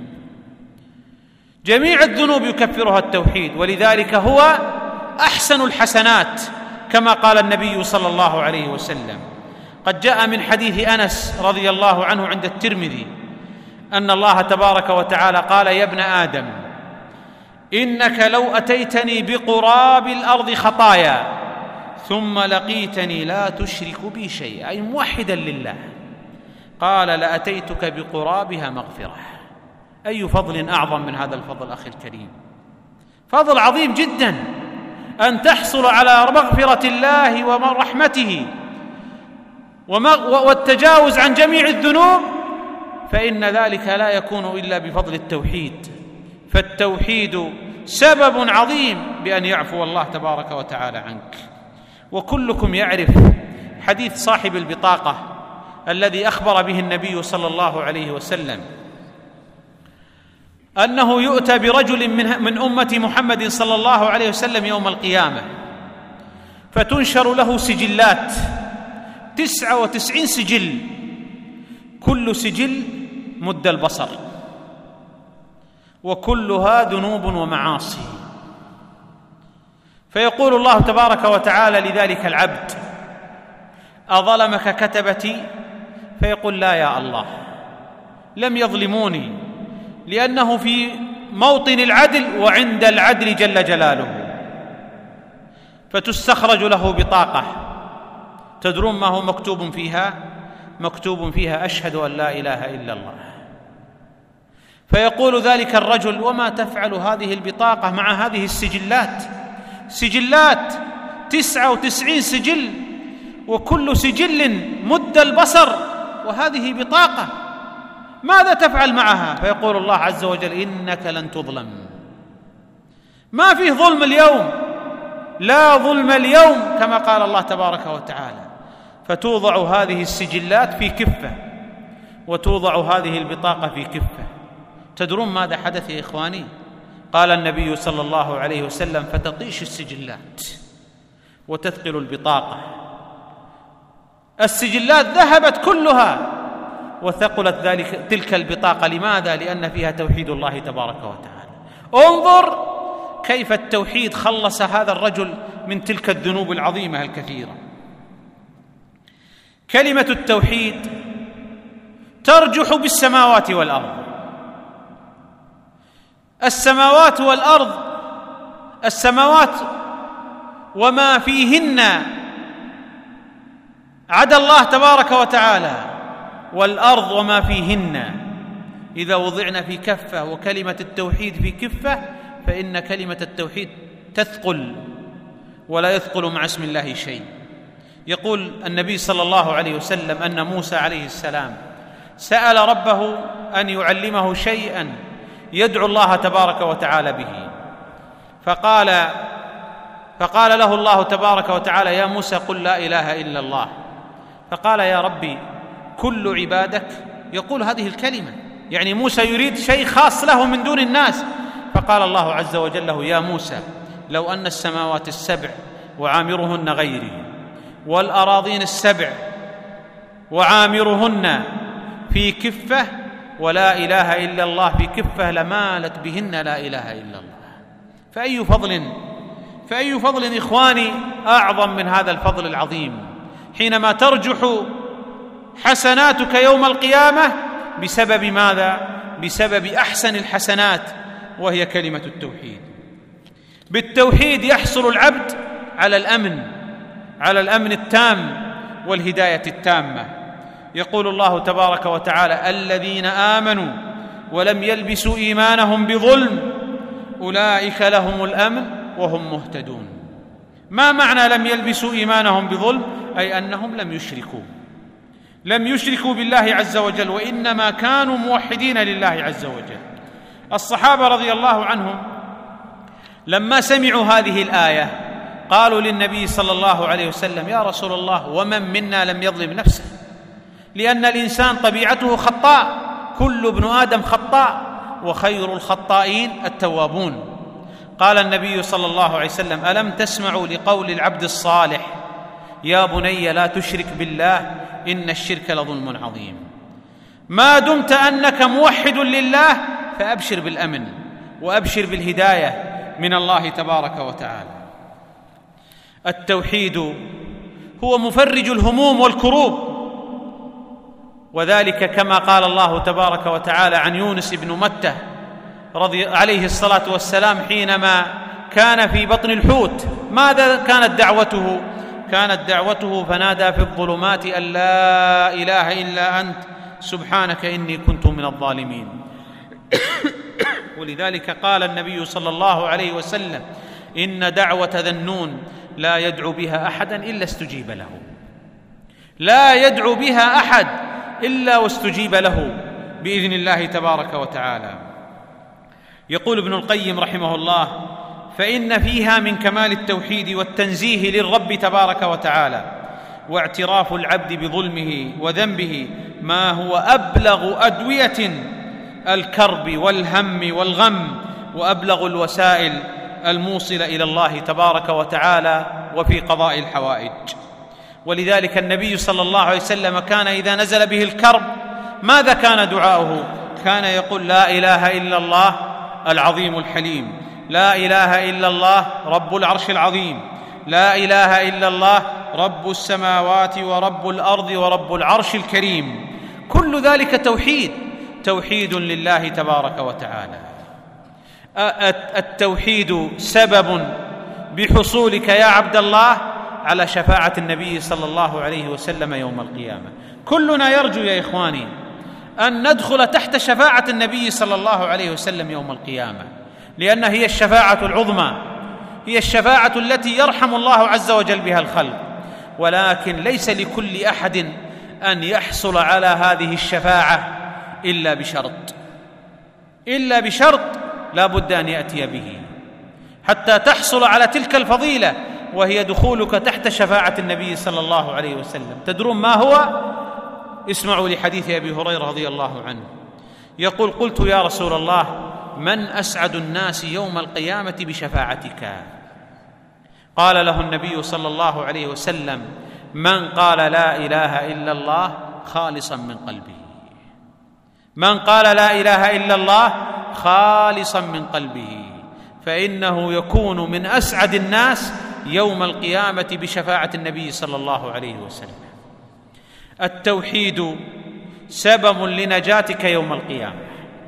جميع الذنوب يكفرها التوحيد، ولذلك هو أحسن الحسنات كما قال النبي صلى الله عليه وسلم. قد جاء من حديث أنس رضي الله عنه عند الترمذي أن الله تبارك وتعالى قال يا ابن آدم إنك لو أتيتني بقراب الأرض خطايا ثم لقيتني لا تشرك بي شيئا، أي موحدا لله، قال لأتيتك بقرابها مغفرة. أي فضل أعظم من هذا الفضل أخي الكريم؟ فضل عظيم جدا أن تحصل على مغفرة الله ورحمته والتجاوز عن جميع الذنوب، فإن ذلك لا يكون إلا بفضل التوحيد. فالتوحيد سبب عظيم بأن يعفو الله تبارك وتعالى عنك. وكلكم يعرف حديث صاحب البطاقة الذي أخبر به النبي صلى الله عليه وسلم أنه يؤتى برجل من, من أمة محمد صلى الله عليه وسلم يوم القيامة فتنشر له سجلات، تسعة وتسعين سجل، كل سجل مد البصر، وكلها ذنوب ومعاصي. فيقول الله تبارك وتعالى لذلك العبد: أظلمك كتبتي؟ فيقول: لا يا الله، لم يظلموني، لأنه في موطن العدل وعند العدل جل جلاله. فتستخرج له بطاقة، تدرون ما هو مكتوب فيها؟ مكتوب فيها: أشهد أن لا إله إلا الله. فيقول ذلك الرجل: وما تفعل هذه البطاقة مع هذه السجلات؟ سجلات تسعة وتسعين سجل، وكل سجل مد البصر، وهذه بطاقة، ماذا تفعل معها؟ فيقول الله عز وجل: إنك لن تظلم. ما فيه ظلم اليوم، لا ظلم اليوم، كما قال الله تبارك وتعالى. فتوضع هذه السجلات في كفة، وتوضع هذه البطاقة في كفة. تدرون ماذا حدث يا إخواني؟ قال النبي صلى الله عليه وسلم: فتطيش السجلات وتثقل البطاقة. السجلات ذهبت كلها وثقلت ذلك تلك البطاقة. لماذا؟ لأن فيها توحيد الله تبارك وتعالى. انظر كيف التوحيد خلص هذا الرجل من تلك الذنوب العظيمة الكثيرة. كلمة التوحيد ترجح بالسماوات والأرض. السماوات والأرض، السماوات وما فيهن عدا الله تبارك وتعالى، والأرض وما فيهن إذا وضعنا في كفة وكلمة التوحيد في كفة، فإن كلمة التوحيد تثقل ولا يثقل مع اسم الله شيء. يقول النبي صلى الله عليه وسلم أن موسى عليه السلام سأل ربه أن يعلمه شيئا يدعو الله تبارك وتعالى به، فقال فقال له الله تبارك وتعالى: يا موسى قل لا إله إلا الله. فقال: يا ربي، كل عبادك يقول هذه الكلمة، يعني موسى يريد شيء خاص له من دون الناس. فقال الله عز وجل له: يا موسى، لو أن السماوات السبع وعامرهن غيري، والأراضين السبع وعامرهن في كفة، ولا إله إلا الله في كفة، لمالت بهن لا إله إلا الله. فأي فضل فأي فضل إخواني أعظم من هذا الفضل العظيم، حينما ترجح حسناتك يوم القيامة بسبب ماذا؟ بسبب أحسن الحسنات، وهي كلمة التوحيد. بالتوحيد يحصل العبد على الأمن، على الأمن التام والهداية التامة. يقول الله تبارك وتعالى: الذين آمنوا ولم يلبسوا إيمانهم بظلم أولئك لهم الأمن وهم مهتدون. ما معنى لم يلبسوا إيمانهم بظلم؟ أي أنهم لم يشركوا لم يشركوا بالله عز وجل، وإنما كانوا موحدين لله عز وجل. الصحابة رضي الله عنهم لما سمعوا هذه الآية قالوا للنبي صلى الله عليه وسلم: يا رسول الله، ومن منا لم يظلم نفسه؟ لأن الإنسان طبيعته خطاء، كل ابن آدم خطاء، وخير الخطائين التوابون. قال النبي صلى الله عليه وسلم: ألم تسمعوا لقول العبد الصالح: يا بني لا تشرك بالله إن الشرك لظلم عظيم. ما دمت أنك موحد لله فأبشر بالأمن وأبشر بالهداية من الله تبارك وتعالى. التوحيد هو مفرج الهموم والكروب، وذلك كما قال الله تبارك وتعالى عن يونس بن متى رضي عليه الصلاة والسلام حينما كان في بطن الحوت، ماذا كانت دعوته؟ كانت دعوته فنادى في الظلمات أن لا إله إلا أنت سبحانك إني كنت من الظالمين. ولذلك قال النبي صلى الله عليه وسلم: إن دعوة ذا النون لا يدعو بها أحدا إلا استجيب له. لا يدعو بها أحد إلا واستجيب له بإذن الله تبارك وتعالى. يقول ابن القيم رحمه الله: فإن فيها من كمال التوحيد والتنزيه للرب تبارك وتعالى واعتراف العبد بظلمه وذنبه ما هو أبلغ أدوية الكرب والهم والغم، وأبلغ الوسائل الموصلة إلى الله تبارك وتعالى وفي قضاء الحوائج. ولذلك النبي صلى الله عليه وسلم كان إذا نزل به الكرب ماذا كان دعاؤه؟ كان يقول: لا إله إلا الله العظيم الحليم، لا إله إلا الله رب العرش العظيم، لا إله إلا الله رب السماوات ورب الأرض ورب العرش الكريم. كل ذلك توحيد، توحيد لله تبارك وتعالى. التوحيد سبب بحصولك يا عبد الله على شفاعة النبي صلى الله عليه وسلم يوم القيامة. كلنا يرجو يا إخواني أن ندخل تحت شفاعة النبي صلى الله عليه وسلم يوم القيامة، لأن هي الشفاعة العظمى، هي الشفاعة التي يرحم الله عز وجل بها الخلق. ولكن ليس لكل أحد أن يحصل على هذه الشفاعة إلا بشرط، إلا بشرط لا بد أن يأتي به حتى تحصل على تلك الفضيلة، وهي دخولك تحت شفاعة النبي صلى الله عليه وسلم. تدرون ما هو؟ اسمعوا لحديث أبي هريرة رضي الله عنه يقول: قلت يا رسول الله من أسعد الناس يوم القيامة بشفاعتك؟ قال له النبي صلى الله عليه وسلم: من قال لا إله إلا الله خالصا من قلبه. من قال لا إله إلا الله خالصا من قلبه، فإنه يكون من أسعد الناس يوم القيامة بشفاعة النبي صلى الله عليه وسلم. التوحيد سبب لنجاتك يوم القيامة.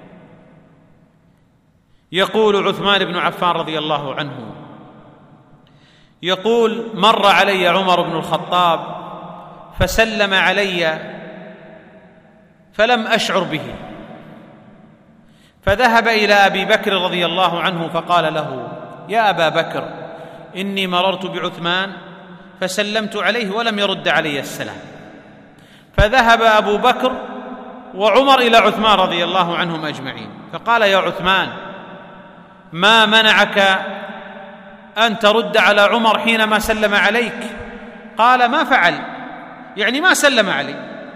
يقول عثمان بن عفان رضي الله عنه، يقول: مر علي عمر بن الخطاب فسلم علي فلم أشعر به، فذهب إلى أبي بكر رضي الله عنه فقال له: يا أبا بكر، إني مررت بعثمان فسلمت عليه ولم يرد علي السلام. فذهب أبو بكر وعمر إلى عثمان رضي الله عنهم أجمعين فقال: يا عثمان، ما منعك أن ترد على عمر حينما سلم عليك؟ قال: ما فعل، يعني ما سلم علي،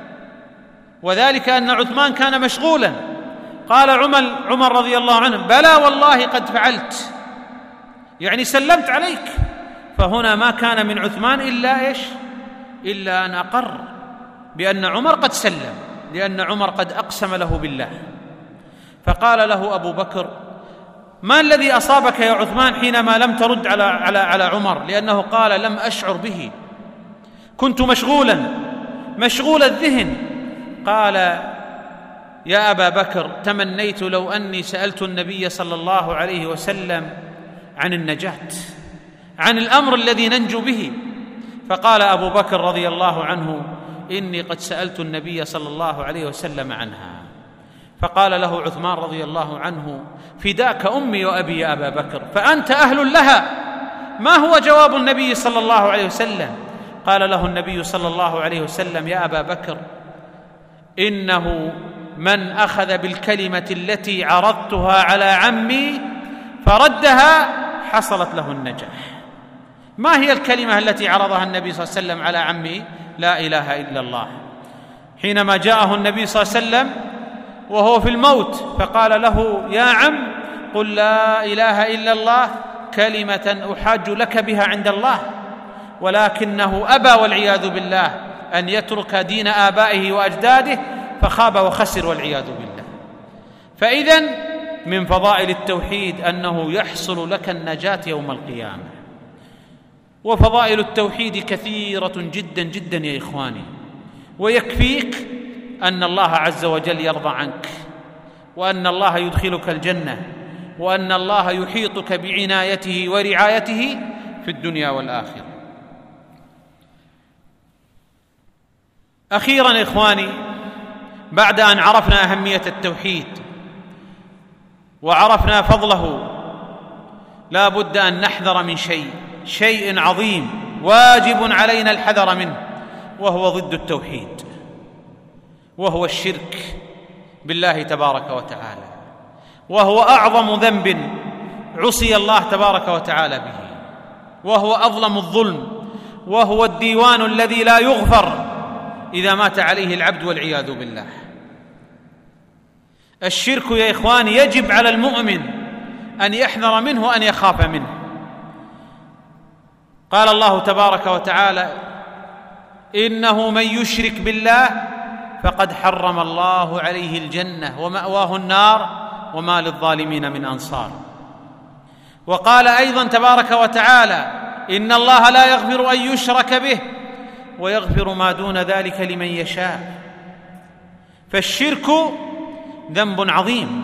وذلك أن عثمان كان مشغولا. قال عمر, عمر رضي الله عنه: بلى والله قد فعلت، يعني سلمت عليك. فهنا ما كان من عثمان إلا إيش؟ إلا أن أقر بأن عمر قد سلم، لأن عمر قد أقسم له بالله. فقال له أبو بكر: ما الذي أصابك يا عثمان حينما لم ترد على, على, على عمر؟ لأنه قال: لم أشعر به، كنت مشغولا مشغول الذهن. قال: يا أبا بكر، تمنيت لو أني سألت النبي صلى الله عليه وسلم عن النجاة، عن الأمر الذي ننجو به. فقال أبو بكر رضي الله عنه: إني قد سألت النبي صلى الله عليه وسلم عنها. فقال له عثمان رضي الله عنه: فداك أمي وأبي يا أبا بكر، فأنت أهل لها. ما هو جواب النبي صلى الله عليه وسلم؟ قال له النبي صلى الله عليه وسلم: يا أبا بكر، إنه من أخذ بالكلمة التي عرضتها على عمي فردها حصلت له النجاح. ما هي الكلمة التي عرضها النبي صلى الله عليه وسلم على عمي؟ لا إله إلا الله. حينما جاءه النبي صلى الله عليه وسلم وهو في الموت فقال له: يا عم، قل لا إله إلا الله كلمة أحاج لك بها عند الله. ولكنه أبى والعياذ بالله أن يترك دين آبائه وأجداده، فخاب وخسر والعياذ بالله. فإذن من فضائل التوحيد أنه يحصل لك النجاة يوم القيامة. وفضائل التوحيد كثيرة جدا جدا يا إخواني، ويكفيك أن الله عز وجل يرضى عنك، وأن الله يدخلك الجنة، وأن الله يحيطك بعنايته ورعايته في الدنيا والآخرة. أخيرا إخواني، بعد أن عرفنا أهمية التوحيد وعرفنا فضله، لا بد أن نحذر من شيء شيء عظيم واجب علينا الحذر منه، وهو ضد التوحيد، وهو الشرك بالله تبارك وتعالى، وهو أعظم ذنب عصي الله تبارك وتعالى به، وهو أظلم الظلم، وهو الديوان الذي لا يغفر إذا مات عليه العبد والعياذ بالله. الشرك يا إخواني يجب على المؤمن أن يحذر منه وأن يخاف منه. قال الله تبارك وتعالى: إنه من يشرك بالله فقد حرم الله عليه الجنة ومأواه النار وما للظالمين من أنصار. وقال أيضا تبارك وتعالى: إن الله لا يغفر أن يشرك به ويغفر ما دون ذلك لمن يشاء. فالشرك ذنب عظيم،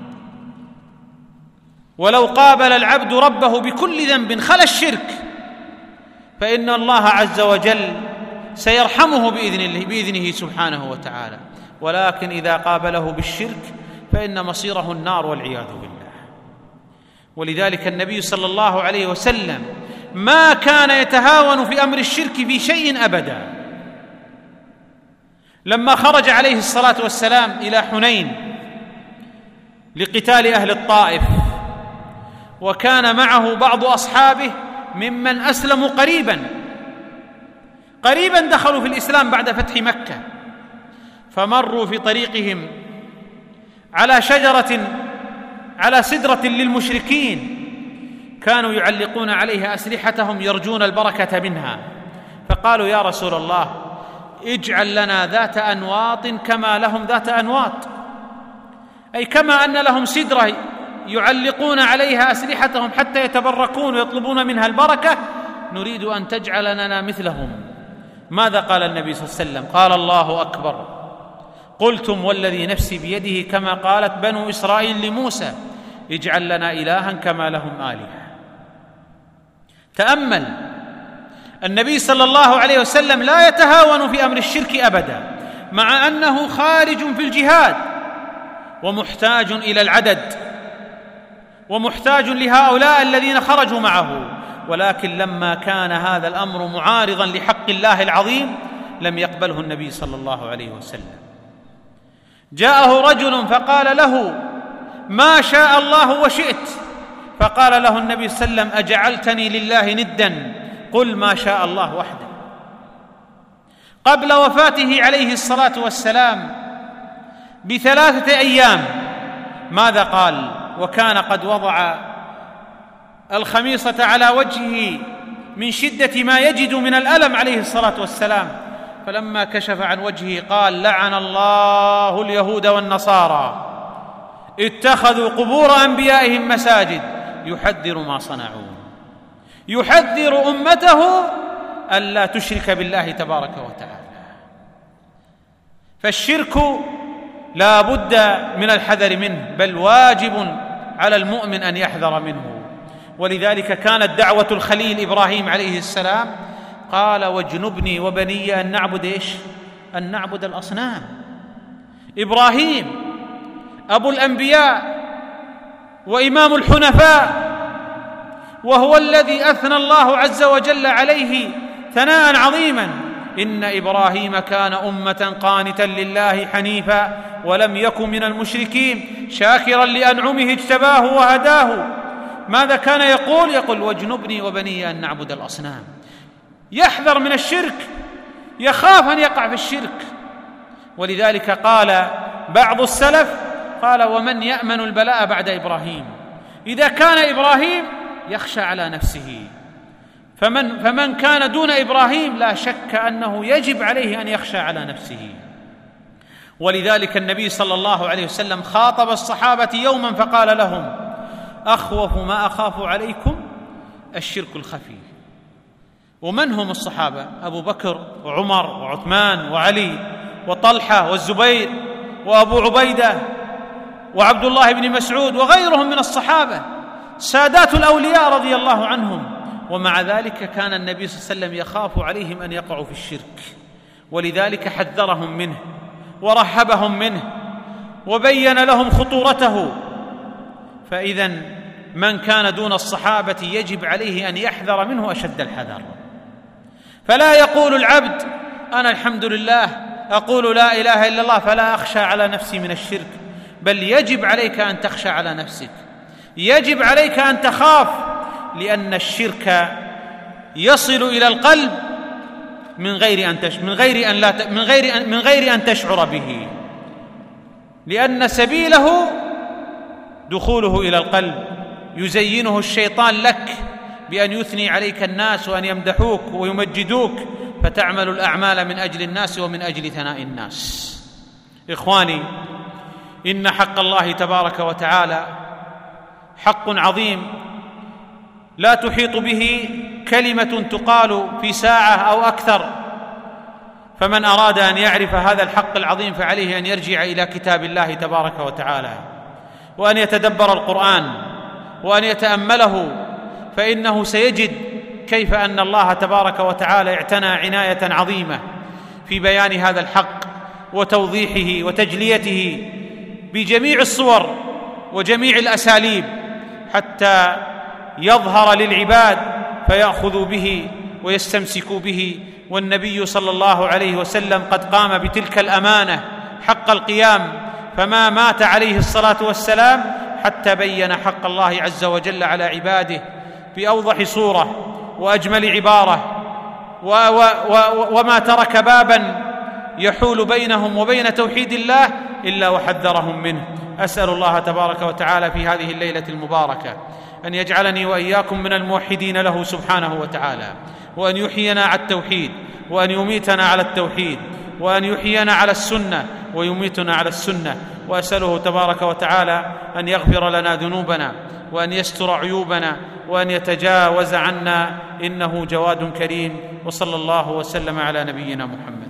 ولو قابل العبد ربه بكل ذنب خلا الشرك فإن الله عز وجل سيرحمه بإذن الله بإذنه سبحانه وتعالى، ولكن إذا قابله بالشرك فإن مصيره النار والعياذ بالله. ولذلك النبي صلى الله عليه وسلم ما كان يتهاون في أمر الشرك في شيء أبدا. لما خرج عليه الصلاة والسلام إلى حنين لقتال أهل الطائف، وكان معه بعض أصحابه ممن أسلموا قريبا قريبا دخلوا في الإسلام بعد فتح مكة، فمروا في طريقهم على شجرة على سدرة للمشركين كانوا يعلقون عليها أسلحتهم يرجون البركة منها، فقالوا: يا رسول الله، اجعل لنا ذات أنواط كما لهم ذات أنواط، أي كما أن لهم سدرة يعلقون عليها أسلحتهم حتى يتبركون ويطلبون منها البركة، نريد أن تجعل لنا مثلهم. ماذا قال النبي صلى الله عليه وسلم؟ قال: الله أكبر، قلتم والذي نفسي بيده كما قالت بنو إسرائيل لموسى: اجعل لنا إلها كما لهم آلهة. تأمل، النبي صلى الله عليه وسلم لا يتهاون في أمر الشرك أبدا، مع أنه خارج في الجهاد ومحتاج إلى العدد ومحتاج لهؤلاء الذين خرجوا معه، ولكن لما كان هذا الأمر معارضا لحق الله العظيم لم يقبله النبي صلى الله عليه وسلم. جاءه رجل فقال له: ما شاء الله وشئت، فقال له النبي صلى الله عليه وسلم: أجعلتني لله ندا؟ قل ما شاء الله وحده. قبل وفاته عليه الصلاة والسلام بثلاثة أيام ماذا قال؟ وكان قد وضع الخميصة على وجهه من شدة ما يجد من الألم عليه الصلاة والسلام، فلما كشف عن وجهه قال: لعن الله اليهود والنصارى اتخذوا قبور أنبيائهم مساجد. يحذر ما صنعوا، يحذر أمته ألا تشرك بالله تبارك وتعالى. فالشرك لا بد من الحذر منه، بل واجب على المؤمن أن يحذر منه. ولذلك كانت دعوة الخليل إبراهيم عليه السلام قال: واجنبني وبني أن نعبد إيش؟ أن نعبد الأصنام. إبراهيم أبو الأنبياء وإمام الحنفاء، وهو الذي أثنى الله عز وجل عليه ثناء عظيما: إن إبراهيم كان أمة قانتا لله حنيفا ولم يكن من المشركين شاكرا لأنعمه اجتباه وهداه. ماذا كان يقول؟ يقول: واجنبني وبني أن نعبد الأصنام. يحذر من الشرك، يخاف أن يقع في الشرك. ولذلك قال بعض السلف قال: ومن يأمن البلاء بعد إبراهيم؟ إذا كان إبراهيم يخشى على نفسه، فمن, فمن كان دون إبراهيم لا شك أنه يجب عليه أن يخشى على نفسه. ولذلك النبي صلى الله عليه وسلم خاطب الصحابة يوما فقال لهم: أخوف ما أخاف عليكم الشرك الخفي. ومن هم الصحابة؟ أبو بكر وعمر وعثمان وعلي وطلحة والزبير وأبو عبيدة وعبد الله بن مسعود وغيرهم من الصحابة، سادات الأولياء رضي الله عنهم. ومع ذلك كان النبي صلى الله عليه وسلم يخاف عليهم أن يقعوا في الشرك، ولذلك حذرهم منه ورهبهم منه وبين لهم خطورته. فإذا من كان دون الصحابة يجب عليه أن يحذر منه أشد الحذر. فلا يقول العبد: أنا الحمد لله أقول لا إله إلا الله فلا أخشى على نفسي من الشرك، بل يجب عليك أن تخشى على نفسك، يجب عليك أن تخاف، لأن الشرك يصل إلى القلب من غير أن تش... من غير أن لا ت... من غير أن... من غير أن تشعر به، لأن سبيله دخوله إلى القلب. يزينه الشيطان لك بأن يثني عليك الناس وأن يمدحوك ويمجدوك، فتعمل الأعمال من أجل الناس ومن أجل ثناء الناس. إخواني، إن حق الله تبارك وتعالى حق عظيم لا تحيط به كلمة تقال في ساعة أو أكثر. فمن أراد أن يعرف هذا الحق العظيم فعليه أن يرجع إلى كتاب الله تبارك وتعالى، وأن يتدبر القرآن، وأن يتأمله، فإنه سيجد كيف أن الله تبارك وتعالى اعتنى عناية عظيمة في بيان هذا الحق وتوضيحه وتجليته بجميع الصور وجميع الأساليب، حتى يظهر للعباد فيأخذوا به ويستمسكوا به. والنبي صلى الله عليه وسلم قد قام بتلك الأمانة حق القيام، فما مات عليه الصلاة والسلام حتى بين حق الله عز وجل على عباده بأوضح صورة وأجمل عبارة، و و و وما ترك بابا يحول بينهم وبين توحيد الله إلا وحذرهم منه. أسأل الله تبارك وتعالى في هذه الليلة المباركة أن يجعلني وإياكم من الموحدين له سبحانه وتعالى، وأن يحيينا على التوحيد، وأن يميتنا على التوحيد، وأن يحيينا على السنة ويميتنا على السنة. وأسأله تبارك وتعالى أن يغفر لنا ذنوبنا، وأن يستر عيوبنا، وأن يتجاوز عنا، إنه جواد كريم. وصلى الله وسلم على نبينا محمد.